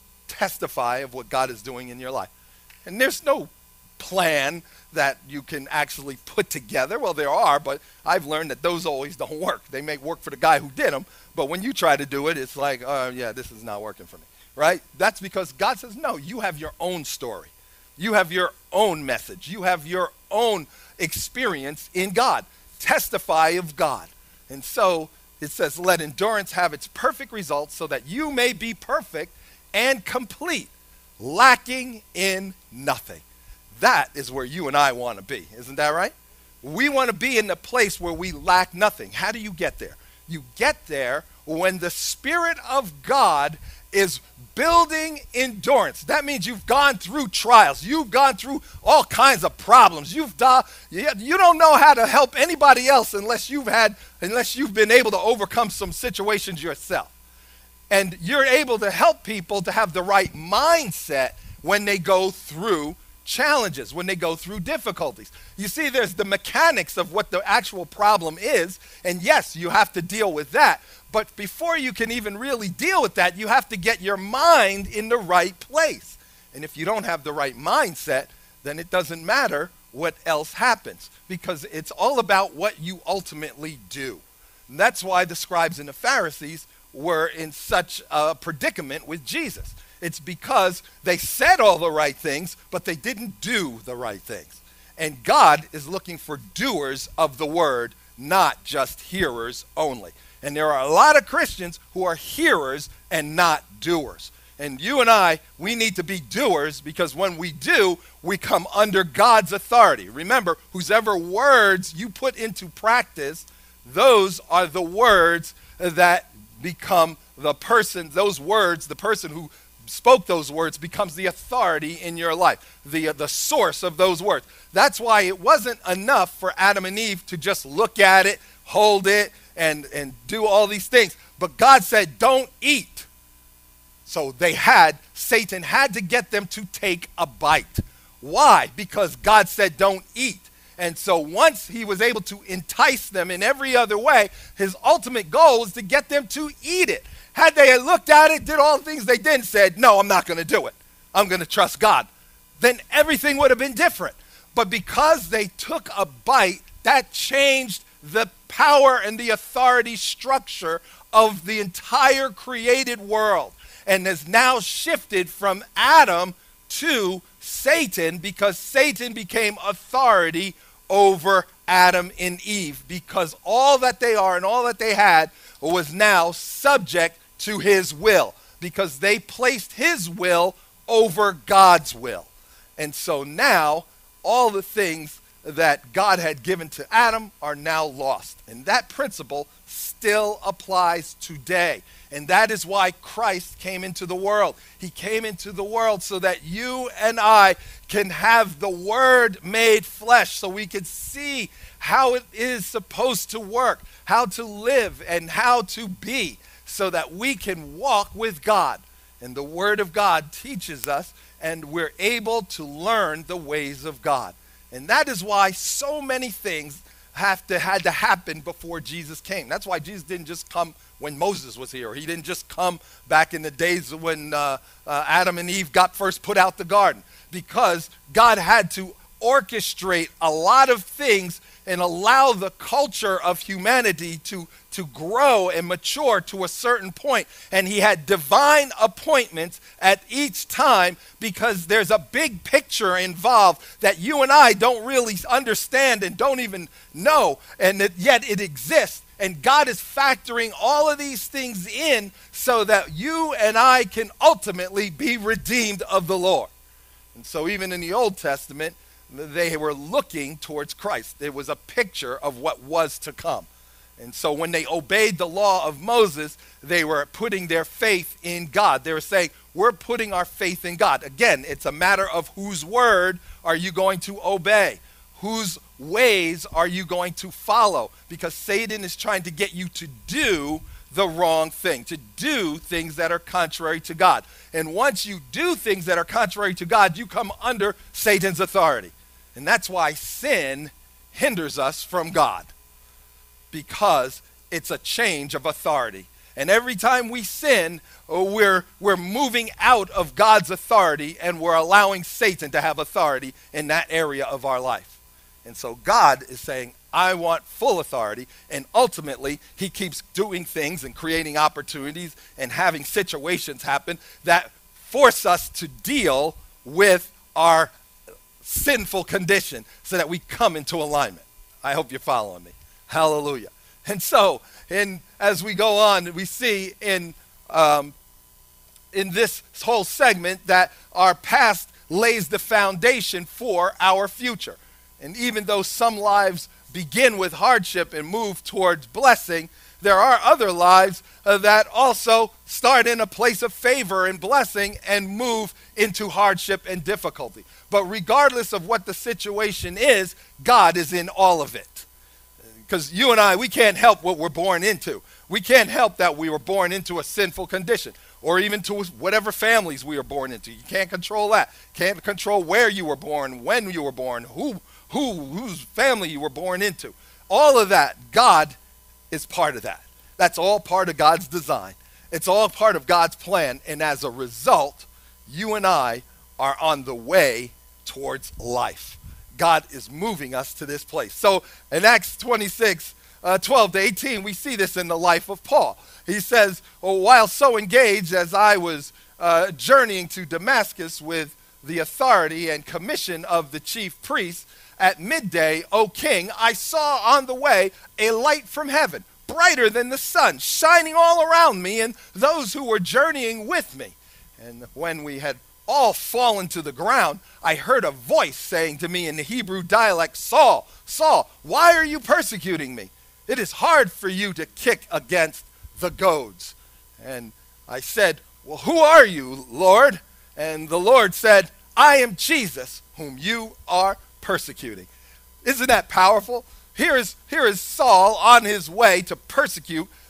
testify of what God is doing in your life. And there's no plan that you can actually put together. Well, there are, but I've learned that those always don't work. They may work for the guy who did them, but when you try to do it, it's like, oh, yeah, this is not working for me, right? That's because God says, no, you have your own story. You have your own message. You have your own experience in God. Testify of God. And so it says, let endurance have its perfect results so that you may be perfect and complete, lacking in nothing. That is where you and I want to be. Isn't that right? We want to be in the place where we lack nothing. How do you get there? You get there when the Spirit of God is building endurance. That means you've gone through trials. You've gone through all kinds of problems. You don't know how to help anybody else unless you've been able to overcome some situations yourself. And you're able to help people to have the right mindset when they go through challenges, when they go through difficulties. You see, there's the mechanics of what the actual problem is, and yes, you have to deal with that. But before you can even really deal with that, you have to get your mind in the right place. And if you don't have the right mindset, then it doesn't matter what else happens, because it's all about what you ultimately do. And that's why the scribes and the Pharisees were in such a predicament with Jesus. It's because they said all the right things, but they didn't do the right things. And God is looking for doers of the word, not just hearers only. And there are a lot of Christians who are hearers and not doers. And you and I, we need to be doers, because when we do, we come under God's authority. Remember, whosever words you put into practice, those are the words that become the person, those words, the person who spoke those words becomes the authority in your life, the source of those words. That's why it wasn't enough for Adam and Eve to just look at it, hold it, and do all these things. But God said, don't eat. So Satan had to get them to take a bite. Why? Because God said don't eat. And so once he was able to entice them in every other way, his ultimate goal was to get them to eat it. Had they looked at it, did all the things they did, and said, no, I'm not going to do it. I'm going to trust God. Then everything would have been different. But because they took a bite, that changed the power and the authority structure of the entire created world, and has now shifted from Adam to Satan, because Satan became authority over Adam and Eve, because all that they are and all that they had was now subject to his will, because they placed his will over God's will. And so now all the things that God had given to Adam are now lost. And that principle still applies today. And that is why Christ came into the world. He came into the world so that you and I can have the Word made flesh, so we can see how it is supposed to work, how to live, and how to be, so that we can walk with God. And the Word of God teaches us, and we're able to learn the ways of God. And that is why so many things had to happen before Jesus came. That's why Jesus didn't just come when Moses was here. He didn't just come back in the days when Adam and Eve got first put out the garden, because God had to orchestrate a lot of things and allow the culture of humanity to grow and mature to a certain point. And he had divine appointments at each time, because there's a big picture involved that you and I don't really understand and don't even know, and yet it exists. And God is factoring all of these things in so that you and I can ultimately be redeemed of the Lord. And so even in the Old Testament, they were looking towards Christ. It was a picture of what was to come. And so when they obeyed the law of Moses, they were putting their faith in God. They were saying, we're putting our faith in God. Again, it's a matter of whose word are you going to obey? Whose ways are you going to follow? Because Satan is trying to get you to do the wrong thing, to do things that are contrary to God. And once you do things that are contrary to God, you come under Satan's authority. And that's why sin hinders us from God, because it's a change of authority. And every time we sin, we're moving out of God's authority, and we're allowing Satan to have authority in that area of our life. And so God is saying, I want full authority. And ultimately, he keeps doing things and creating opportunities and having situations happen that force us to deal with our sinful condition so that we come into alignment. I hope you're following me. Hallelujah. And so, as we go on, we see in this whole segment that our past lays the foundation for our future. And even though some lives begin with hardship and move towards blessing, there are other lives that also start in a place of favor and blessing and move into hardship and difficulty. But regardless of what the situation is, God is in all of it. Because you and I, we can't help what we're born into. We can't help that we were born into a sinful condition, or even to whatever families we were born into. You can't control that. Can't control where you were born, when you were born, whose family you were born into. All of that, God is part of that. That's all part of God's design. It's all part of God's plan. And as a result, you and I are on the way towards life. God is moving us to this place. So in Acts 26, 12 to 18, we see this in the life of Paul. He says, while so engaged as I was journeying to Damascus with the authority and commission of the chief priests, at midday, O king, I saw on the way a light from heaven, brighter than the sun, shining all around me and those who were journeying with me. And when we had all fallen to the ground, I heard a voice saying to me in the Hebrew dialect, Saul, Saul, why are you persecuting me? It is hard for you to kick against the goads. And I said, well, who are you, Lord? And the Lord said, I am Jesus, whom you are persecuting. Isn't that powerful? Here is Saul on his way to persecute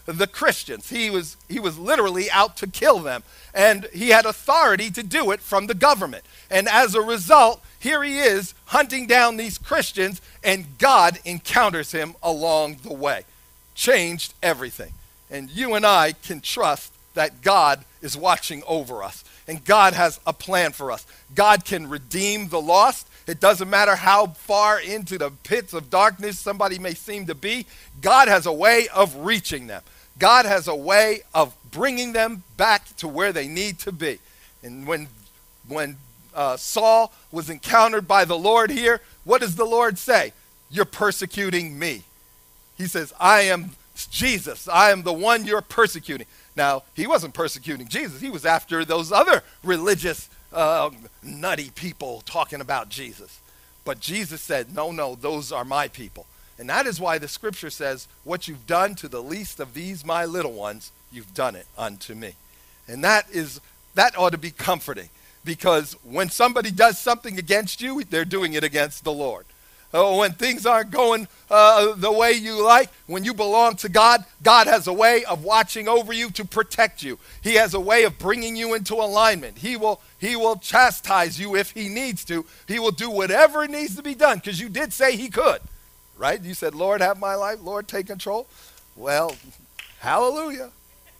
the Christians. He was literally out to kill them. And he had authority to do it from the government. And as a result, here he is hunting down these Christians, and God encounters him along the way. Changed everything. And you and I can trust that God is watching over us. And God has a plan for us. God can redeem the lost. It doesn't matter how far into the pits of darkness somebody may seem to be. God has a way of reaching them. God has a way of bringing them back to where they need to be. And when Saul was encountered by the Lord here, what does the Lord say? You're persecuting me. He says, I am Jesus. I am the one you're persecuting. Now, he wasn't persecuting Jesus. He was after those other religious nutty people talking about Jesus. But Jesus said, no, those are my people. And that is why the scripture says, what you've done to the least of these my little ones, you've done it unto me. And that ought to be comforting, because when somebody does something against you, they're doing it against the Lord. When things aren't going the way you like, when you belong to God, God has a way of watching over you to protect you. He has a way of bringing you into alignment. He will chastise you if he needs to. He will do whatever needs to be done, because you did say he could, right? You said, Lord, have my life. Lord, take control. Well, hallelujah.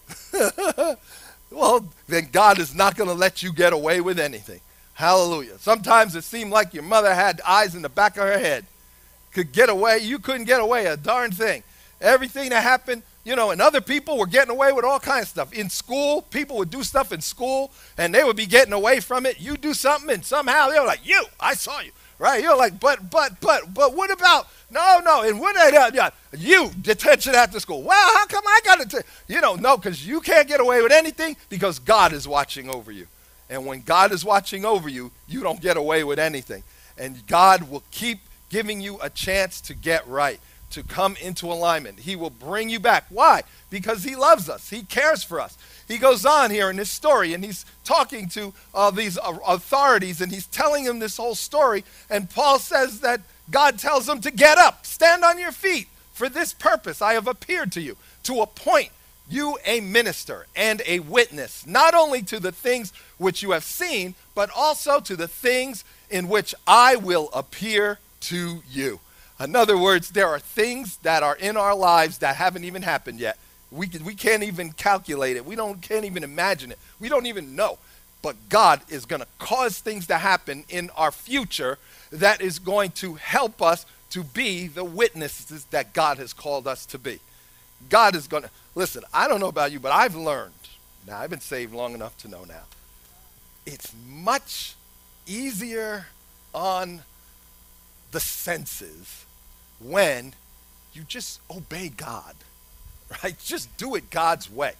Well, then God is not going to let you get away with anything. Hallelujah. Sometimes it seemed like your mother had eyes in the back of her head. Could get away. You couldn't get away a darn thing. Everything that happened, and other people were getting away with all kinds of stuff. In school, people would do stuff in school, and they would be getting away from it. You do something, and somehow they were like, I saw you. Right? You're like, but what about, no, and what, you, detention after school. Well, how come I got it? No, because you can't get away with anything, because God is watching over you. And when God is watching over you, you don't get away with anything. And God will keep giving you a chance to get right, to come into alignment. He will bring you back. Why? Because he loves us. He cares for us. He goes on here in this story, and he's talking to these authorities, and he's telling them this whole story. And Paul says that God tells them to get up, stand on your feet. For this purpose I have appeared to you, to appoint you a minister and a witness, not only to the things which you have seen, but also to the things in which I will appear to you. In other words, there are things that are in our lives that haven't even happened yet. We can't even calculate it. Can't even imagine it. We don't even know. But God is going to cause things to happen in our future that is going to help us to be the witnesses that God has called us to be. God is going to, listen, I don't know about you, but I've learned, now I've been saved long enough to know now, it's much easier on the senses when you just obey God, right? Just do it God's way.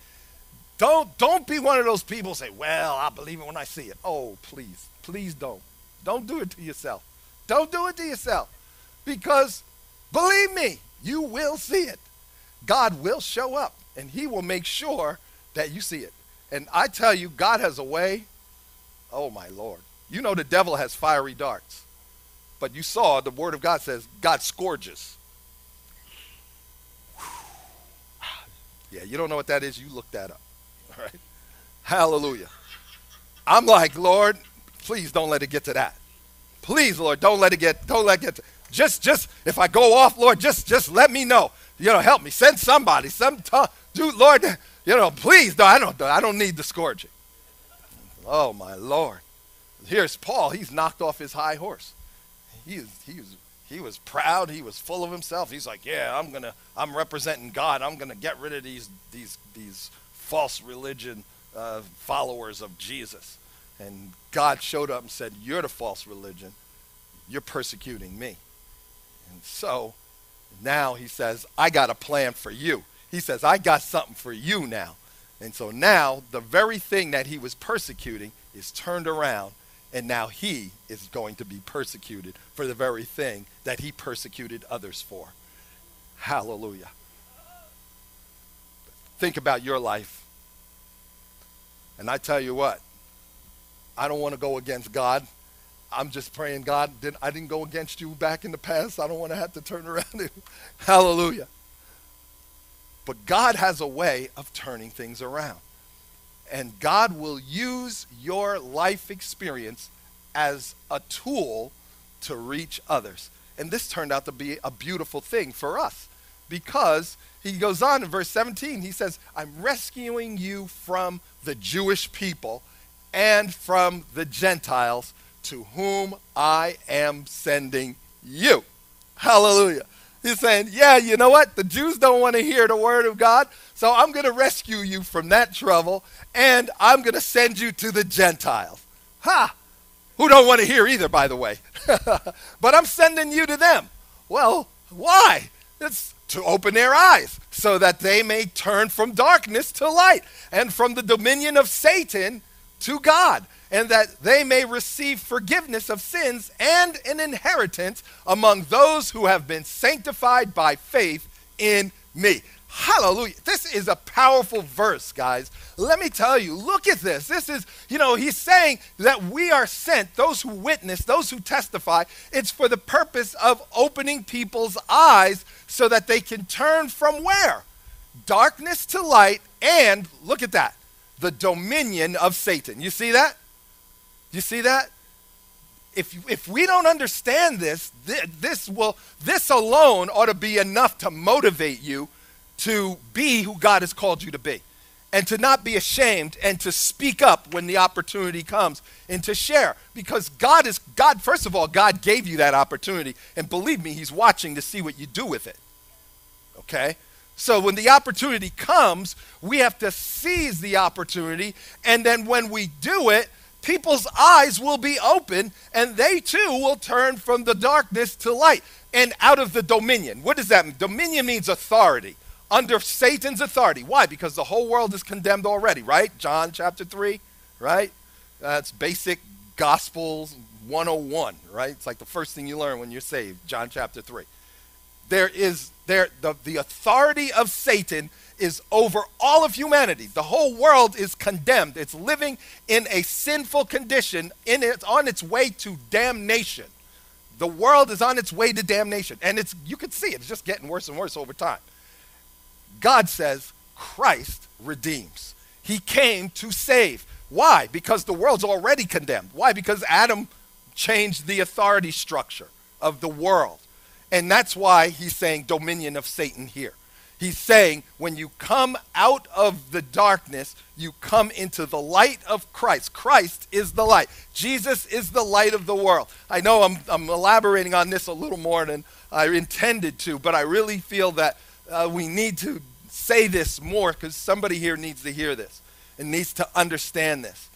Don't be one of those people who say, well, I'll believe it when I see it. Oh, please don't. Don't do it to yourself. Don't do it to yourself, because believe me, you will see it. God will show up, and he will make sure that you see it. And I tell you, God has a way. Oh, my Lord. The devil has fiery darts. But you saw, the word of God says, God scourges. Yeah, you don't know what that is? You look that up. All right? Hallelujah. I'm like, Lord, please don't let it get to that. Please, Lord, don't let it get to, just, if I go off, Lord, just let me know. Help me. Send somebody. Dude, Lord, please. No, I don't need the scourging. Oh, my Lord. Here's Paul. He's knocked off his high horse. He was proud. He was full of himself. He's like, yeah, I'm representing God. I'm going to get rid of these false religion followers of Jesus. And God showed up and said, you're the false religion. You're persecuting me. And so now he says, I got a plan for you. He says, I got something for you now. And so now the very thing that he was persecuting is turned around, and now he is going to be persecuted for the very thing that he persecuted others for. Hallelujah. Think about your life. And I tell you what, I don't want to go against God. I'm just praying, God, I didn't go against you back in the past. I don't want to have to turn around. Hallelujah. But God has a way of turning things around. And God will use your life experience as a tool to reach others. And this turned out to be a beautiful thing for us, because he goes on in verse 17, he says, I'm rescuing you from the Jewish people and from the Gentiles to whom I am sending you. Hallelujah. He's saying, yeah, you know what? The Jews don't want to hear the word of God, so I'm going to rescue you from that trouble, and I'm going to send you to the Gentiles. Ha! Who don't want to hear either, by the way. But I'm sending you to them. Well, why? It's to open their eyes so that they may turn from darkness to light and from the dominion of Satan to God, and that they may receive forgiveness of sins and an inheritance among those who have been sanctified by faith in me. Hallelujah. This is a powerful verse, guys. Let me tell you, look at this. This is, he's saying that we are sent, those who witness, those who testify, it's for the purpose of opening people's eyes so that they can turn from where? Darkness to light, and look at that, the dominion of Satan. You see that? You see that? If we don't understand this, this alone ought to be enough to motivate you to be who God has called you to be, and to not be ashamed, and to speak up when the opportunity comes, and to share. Because God, first of all, God gave you that opportunity, and believe me, he's watching to see what you do with it. Okay? So when the opportunity comes, we have to seize the opportunity, and then when we do it, people's eyes will be open, and they too will turn from the darkness to light and out of the dominion. What does that mean? Dominion means authority. Under Satan's authority. Why? Because the whole world is condemned already, right? John chapter 3, right? That's basic Gospels 101, right? It's like the first thing you learn when you're saved, John chapter 3. The authority of Satan is over all of humanity. The whole world is condemned. It's living in a sinful condition, on its way to damnation. The world is on its way to damnation. And you can see it's just getting worse and worse over time. God says Christ redeems. He came to save. Why? Because the world's already condemned. Why? Because Adam changed the authority structure of the world. And that's why he's saying dominion of Satan here. He's saying when you come out of the darkness, you come into the light of Christ. Christ is the light. Jesus is the light of the world. I know I'm elaborating on this a little more than I intended to, but I really feel that we need to say this more, because somebody here needs to hear this and needs to understand this.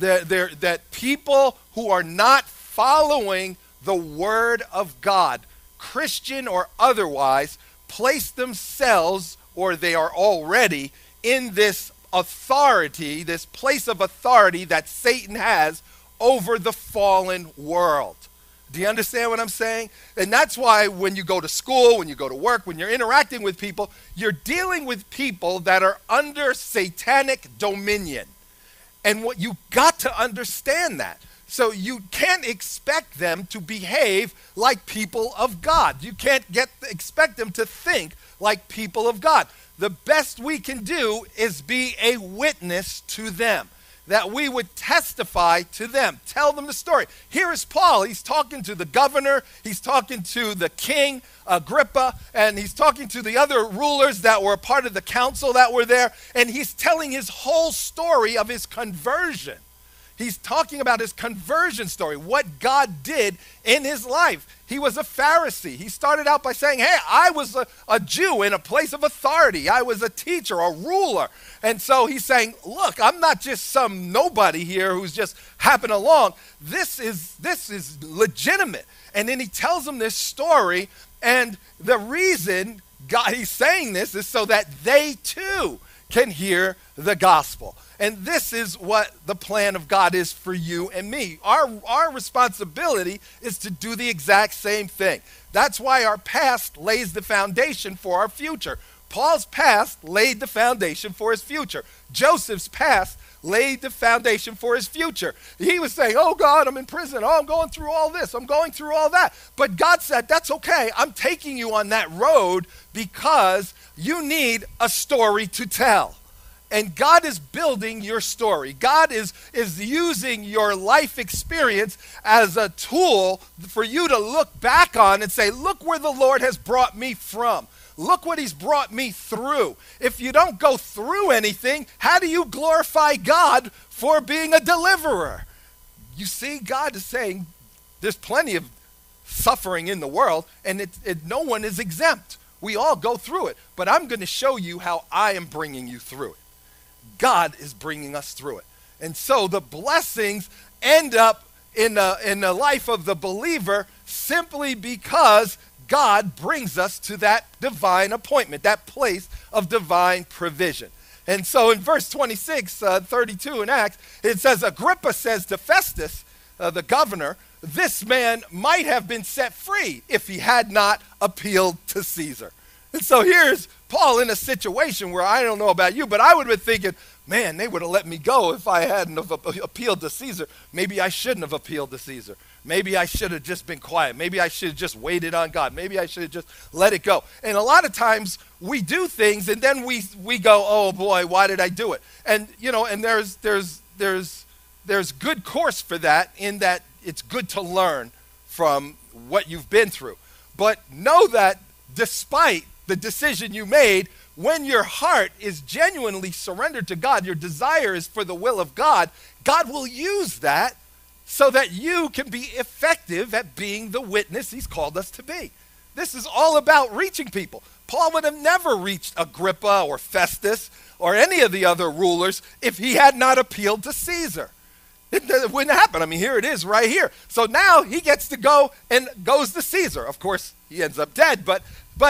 That people who are not following the word of God, Christian or otherwise, place themselves, or they are already, in this authority, this place of authority that Satan has over the fallen world. Do you understand what I'm saying? And that's why when you go to school, when you go to work, when you're interacting with people, you're dealing with people that are under satanic dominion. And what you got to understand that. So you can't expect them to behave like people of God. You can't expect them to think like people of God. The best we can do is be a witness to them, that we would testify to them, tell them the story. Here is Paul. He's talking to the governor. He's talking to the king, Agrippa, and he's talking to the other rulers that were part of the council that were there, and he's telling his whole story of his conversion. He's talking about his conversion story, what God did in his life. He was a Pharisee. He started out by saying, hey, I was a Jew in a place of authority. I was a teacher, a ruler. And so he's saying, look, I'm not just some nobody here who's just happened along. This is legitimate. And then he tells them this story, and the reason he's saying this is so that they too can hear the gospel. And this is what the plan of God is for you and me. Our responsibility is to do the exact same thing. That's why our past lays the foundation for our future. Paul's past laid the foundation for his future. Joseph's past laid the foundation for his future. He was saying, oh God, I'm in prison. Oh, I'm going through all this. I'm going through all that. But God said, that's okay. I'm taking you on that road because you need a story to tell. And God is building your story. God is using your life experience as a tool for you to look back on and say, look where the Lord has brought me from. Look what he's brought me through. If you don't go through anything, how do you glorify God for being a deliverer? You see, God is saying there's plenty of suffering in the world, and no one is exempt. We all go through it, but I'm going to show you how I am bringing you through it. God is bringing us through it. And so the blessings end up in the life of the believer simply because God brings us to that divine appointment, that place of divine provision. And so in verse 26, 32 in Acts, it says, Agrippa says to Festus, the governor, this man might have been set free if he had not appealed to Caesar. And so here's Paul in a situation where I don't know about you, but I would have been thinking, man, they would have let me go if I hadn't have appealed to Caesar. Maybe I shouldn't have appealed to Caesar. Maybe I should have just been quiet. Maybe I should have just waited on God. Maybe I should have just let it go. And a lot of times we do things and then we go, oh boy, why did I do it? And and there's good course for that, in that it's good to learn from what you've been through. But know that despite the decision you made, when your heart is genuinely surrendered to God, your desire is for the will of God, God will use that so that you can be effective at being the witness he's called us to be. This is all about reaching people. Paul would have never reached Agrippa or Festus or any of the other rulers if he had not appealed to Caesar. It wouldn't happen. I mean, here it is right here. So now he gets to go and goes to Caesar. Of course, he ends up dead, but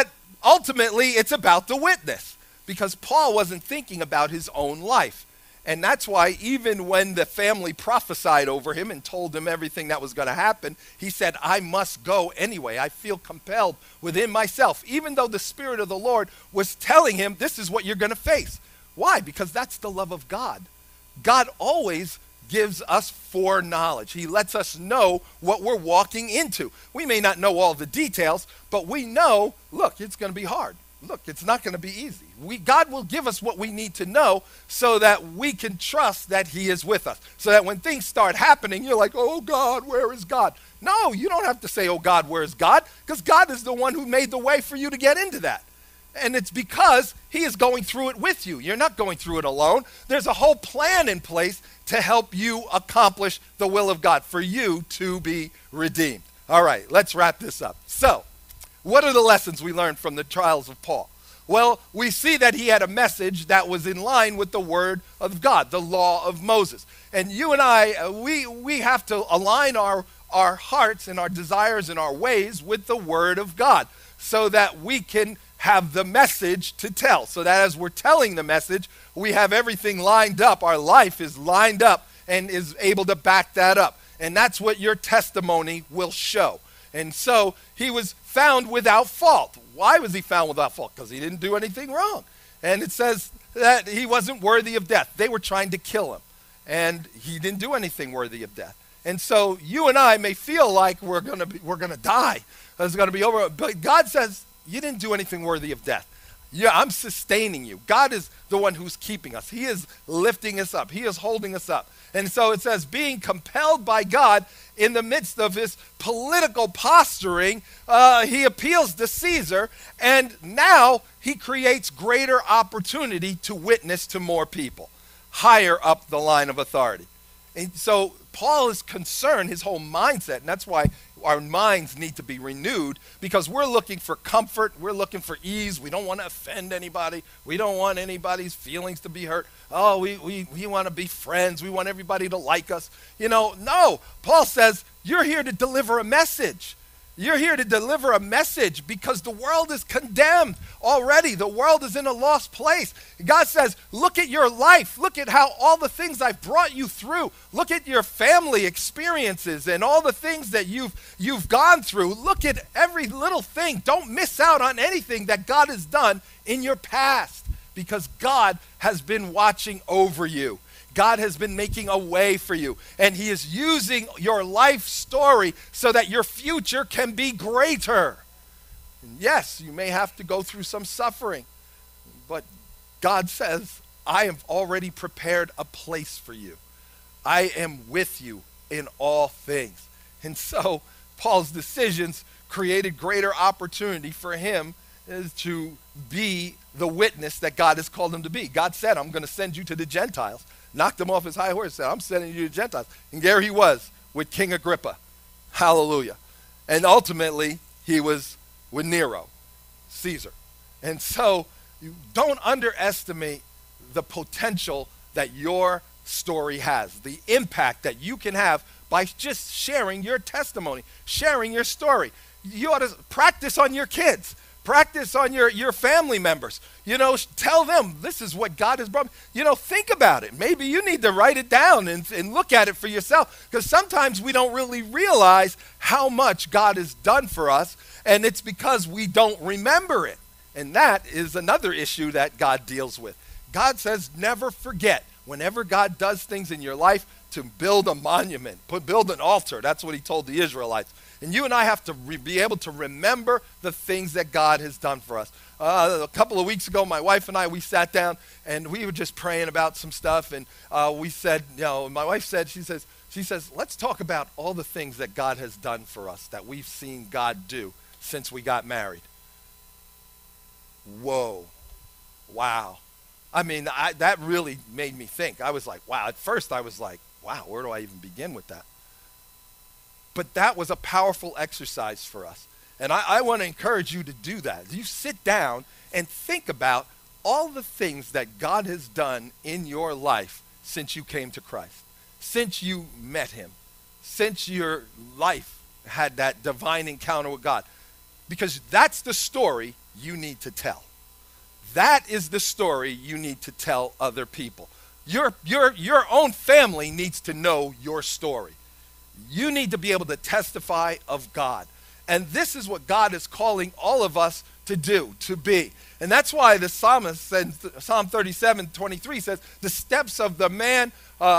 ultimately it's about the witness, because Paul wasn't thinking about his own life. And that's why even when the family prophesied over him and told him everything that was going to happen, he said, I must go anyway. I feel compelled within myself, even though the Spirit of the Lord was telling him, this is what you're going to face. Why? Because that's the love of God. God always gives us foreknowledge. He lets us know what we're walking into. We may not know all the details, but we know, look, it's going to be hard. Look, it's not going to be easy. God will give us what we need to know so that we can trust that he is with us. So that when things start happening, you're like, oh God, where is God? No, you don't have to say, oh God, where is God? Because God is the one who made the way for you to get into that. And it's because he is going through it with you. You're not going through it alone. There's a whole plan in place to help you accomplish the will of God, for you to be redeemed. All right, let's wrap this up. So, what are the lessons we learned from the trials of Paul? Well, we see that he had a message that was in line with the word of God, the law of Moses. And you and I, we have to align our hearts and our desires and our ways with the word of God so that we can have the message to tell. So that as we're telling the message, we have everything lined up. Our life is lined up and is able to back that up. And that's what your testimony will show. And so he was found without fault. Why was he found without fault? Because he didn't do anything wrong. And it says that he wasn't worthy of death. They were trying to kill him. And he didn't do anything worthy of death. And so you and I may feel like we're gonna die. It's gonna be over. But God says, you didn't do anything worthy of death. Yeah, I'm sustaining you. God is the one who's keeping us. He is lifting us up. He is holding us up. And so it says, being compelled by God in the midst of his political posturing, he appeals to Caesar, and now he creates greater opportunity to witness to more people, higher up the line of authority. And so Paul is concerned, his whole mindset, and that's why our minds need to be renewed, because we're looking for comfort, we're looking for ease, we don't want to offend anybody, we don't want anybody's feelings to be hurt. Oh, we want to be friends, we want everybody to like us. No, Paul says, you're here to deliver a message. You're here to deliver a message because the world is condemned already. The world is in a lost place. God says, look at your life. Look at how all the things I've brought you through. Look at your family experiences and all the things that you've gone through. Look at every little thing. Don't miss out on anything that God has done in your past because God has been watching over you. God has been making a way for you, and he is using your life story so that your future can be greater. And yes, you may have to go through some suffering, but God says, I have already prepared a place for you. I am with you in all things. And so Paul's decisions created greater opportunity for him to be the witness that God has called him to be. God said, I'm going to send you to the Gentiles. Knocked him off his high horse, said, I'm sending you to Gentiles. And there he was with King Agrippa. Hallelujah. And ultimately, he was with Nero, Caesar. And so you don't underestimate the potential that your story has, the impact that you can have by just sharing your testimony, sharing your story. You ought to practice on your kids. Practice on your family members. Tell them this is what God has brought. Think about it. Maybe you need to write it down and look at it for yourself. Because sometimes we don't really realize how much God has done for us. And it's because we don't remember it. And that is another issue that God deals with. God says never forget. Whenever God does things in your life, to build a monument, build an altar. That's what he told the Israelites. And you and I have to be able to remember the things that God has done for us. A couple of weeks ago, my wife and I, we sat down and we were just praying about some stuff. And we said, my wife said, she says, let's talk about all the things that God has done for us, that we've seen God do since we got married. Whoa. Wow. I mean, that really made me think. I was like, wow. At first I was like, wow, where do I even begin with that? But that was a powerful exercise for us. And I want to encourage you to do that. You sit down and think about all the things that God has done in your life since you came to Christ, since you met him, since your life had that divine encounter with God. Because that's the story you need to tell. That is the story you need to tell other people. Your own family needs to know your story. You need to be able to testify of God. And this is what God is calling all of us to do, to be. And that's why the psalmist said, Psalm 37:23 says, the steps of a man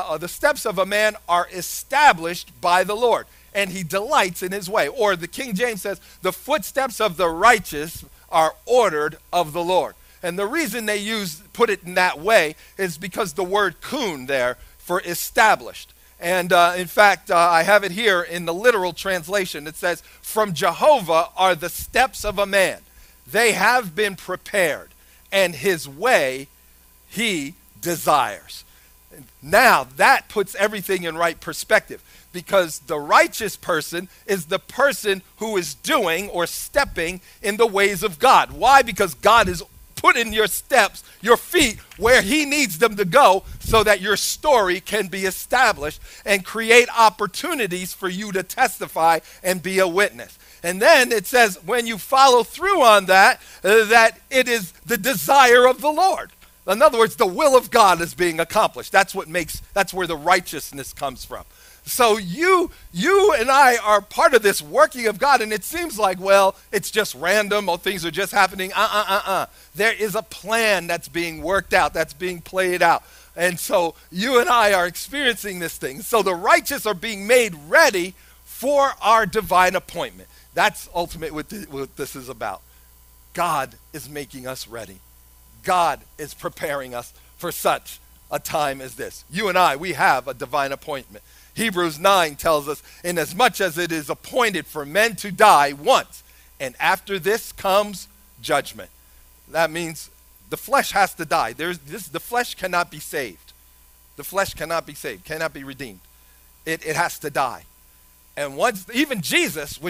are established by the Lord, and he delights in his way. Or the King James says, the footsteps of the righteous are ordered of the Lord. And the reason they put it in that way is because the word kun there for established. And in fact, I have it here in the literal translation. It says, from Jehovah are the steps of a man. They have been prepared, and his way he desires. Now that puts everything in right perspective, because the righteous person is the person who is doing or stepping in the ways of God. Why? Because God is putting your steps, your feet, where he needs them to go so that your story can be established and create opportunities for you to testify and be a witness. And then it says, when you follow through on that, that it is the desire of the Lord. In other words, the will of God is being accomplished. That's where the righteousness comes from. So you and I are part of this working of God, and it seems like, well, it's just random, or things are just happening. There is a plan that's being worked out, that's being played out. And so you and I are experiencing this thing. So the righteous are being made ready for our divine appointment. That's ultimately what this is about. God is making us ready. God is preparing us for such a time as this. You and I, we have a divine appointment. Hebrews 9 tells us, inasmuch as it is appointed for men to die once, and after this comes judgment. That means the flesh has to die. The flesh cannot be saved. The flesh cannot be saved, cannot be redeemed. It has to die. And once, even Jesus,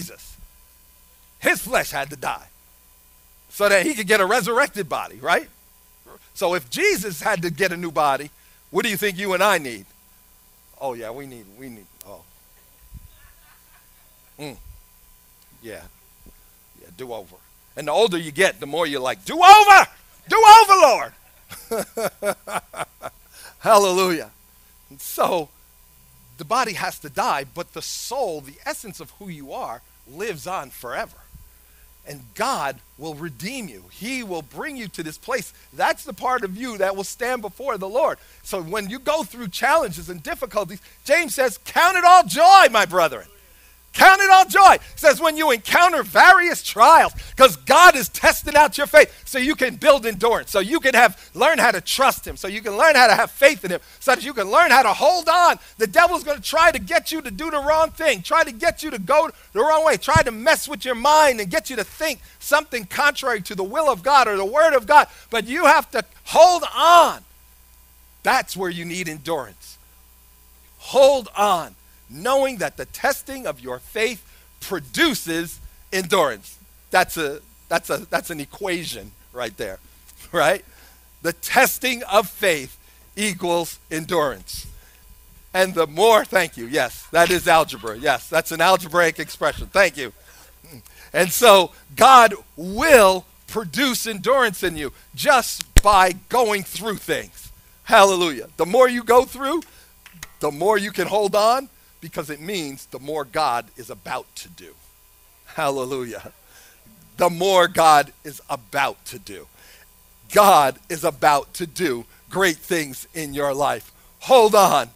his flesh had to die so that he could get a resurrected body, right? So if Jesus had to get a new body, what do you think you and I need? Oh yeah, we need. Yeah, do over. And the older you get, the more you're like, do over! Do over, Lord! Hallelujah. And so, the body has to die, but the soul, the essence of who you are, lives on forever. And God will redeem you. He will bring you to this place. That's the part of you that will stand before the Lord. So when you go through challenges and difficulties, James says, count it all joy, my brethren. Count it all joy. It says when you encounter various trials, because God is testing out your faith so you can build endurance, so you can learn how to trust him, so you can learn how to have faith in him, so that you can learn how to hold on. The devil's going to try to get you to do the wrong thing, try to get you to go the wrong way, try to mess with your mind and get you to think something contrary to the will of God or the word of God, but you have to hold on. That's where you need endurance. Hold on, knowing that the testing of your faith produces endurance. That's an equation right there, right? The testing of faith equals endurance. And the more, thank you, yes, that is algebra. Yes, that's an algebraic expression. Thank you. And so God will produce endurance in you just by going through things. Hallelujah. The more you go through, the more you can hold on, because it means the more God is about to do. Hallelujah. The more God is about to do. God is about to do great things in your life. Hold on.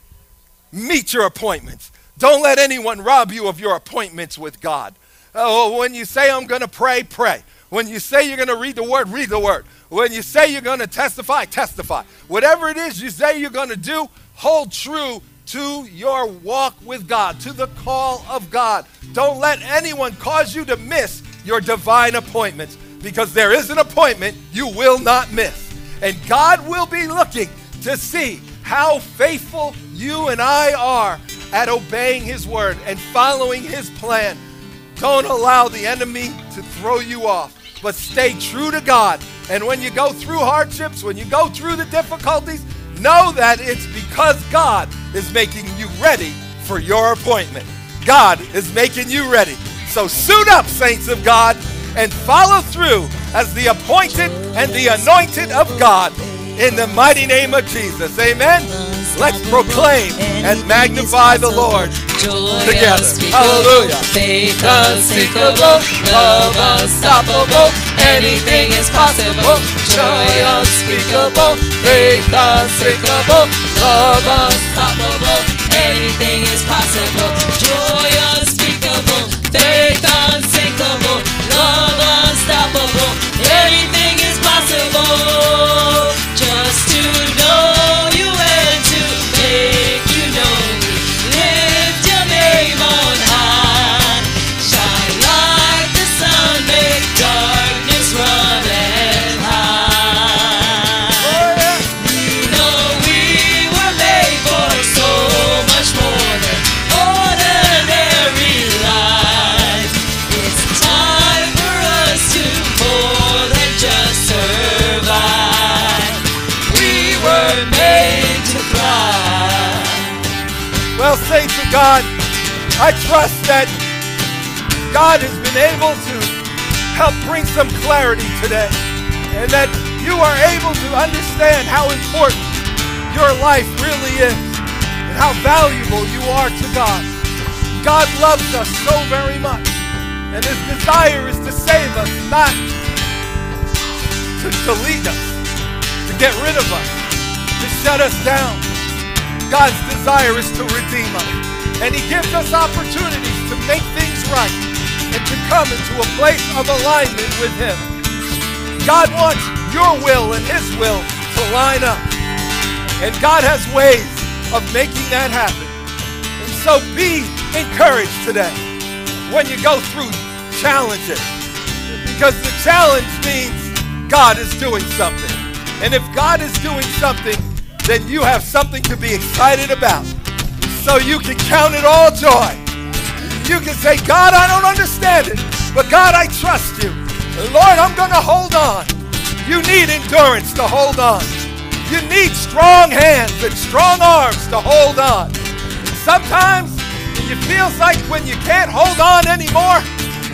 Meet your appointments. Don't let anyone rob you of your appointments with God. Oh, when you say I'm going to pray, pray. When you say you're going to read the word, read the word. When you say you're going to testify, testify. Whatever it is you say you're going to do, hold true to your walk with God, to the call of God. Don't let anyone cause you to miss your divine appointments, because there is an appointment you will not miss. And God will be looking to see how faithful you and I are at obeying his word and following his plan. Don't allow the enemy to throw you off, but stay true to God. And when you go through hardships, when you go through the difficulties, know that it's because God is making you ready for your appointment. God is making you ready. So suit up, saints of God, and follow through as the appointed and the anointed of God in the mighty name of Jesus. Amen. Let's proclaim and magnify the Lord together. Hallelujah. Faith unsinkable, love unstoppable, anything is possible. Joy unspeakable, faith unsinkable, love unstoppable, anything is possible. Joy unspeakable, faith unsinkable, love unstoppable, anything is possible. Just to know you and to make you known, lift your name on high, shine like the sun, make darkness run and hide. We know we were made for so much more than ordinary life. It's time for us to more than just survive. We were made to thrive. Well, saints of God, I trust that God has been able to help bring some clarity today, and that you are able to understand how important your life really is and how valuable you are to God. God loves us so very much, and his desire is to save us, not to delete us, to get rid of us, to shut us down. God's desire is to redeem us, and he gives us opportunities to make things right and to come into a place of alignment with him. God wants your will and his will to line up, and God has ways of making that happen. And so be encouraged today when you go through challenges, because the challenge means God is doing something. And if God is doing something, then you have something to be excited about. So you can count it all joy. You can say, God, I don't understand it, but God, I trust you. And Lord, I'm going to hold on. You need endurance to hold on. You need strong hands and strong arms to hold on. And sometimes it feels like when you can't hold on anymore,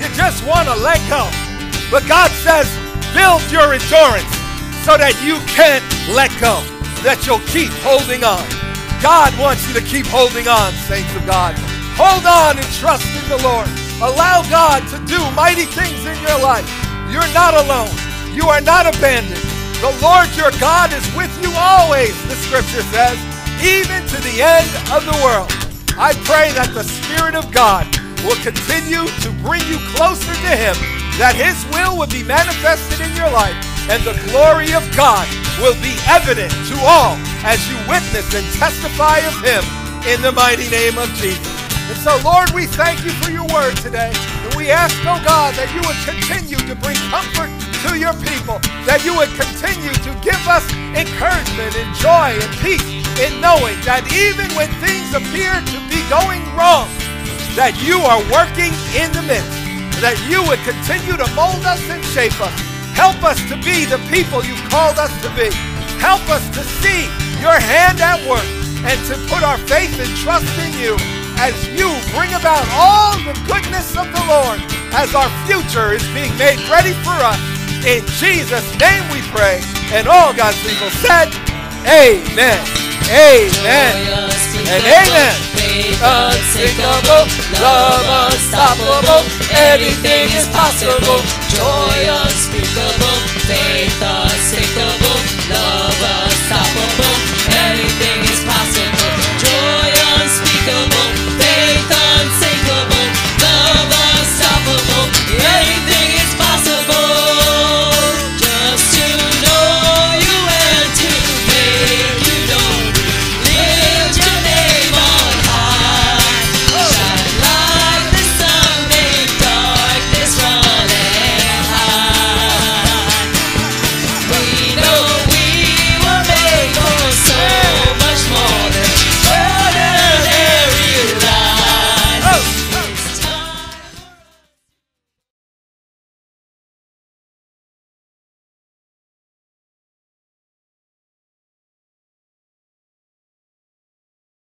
you just want to let go. But God says, build your endurance so that you can't let go, that you'll keep holding on. God wants you to keep holding on, saints of God. Hold on and trust in the Lord. Allow God to do mighty things in your life. You're not alone. You are not abandoned. The Lord your God is with you always, the scripture says, even to the end of the world. I pray that the Spirit of God will continue to bring you closer to Him, that His will be manifested in your life, and the glory of God will be evident to all as you witness and testify of Him in the mighty name of Jesus. And so, Lord, we thank you for your word today. And we ask, oh God, that you would continue to bring comfort to your people, that you would continue to give us encouragement and joy and peace in knowing that even when things appear to be going wrong, that you are working in the midst, that you would continue to mold us and shape us. Help us to be the people you've called us to be. Help us to see your hand at work and to put our faith and trust in you as you bring about all the goodness of the Lord as our future is being made ready for us. In Jesus' name we pray. And all God's people said, amen, amen, and amen. Faith unsinkable, love unstoppable, anything is possible, joy unspeakable, faith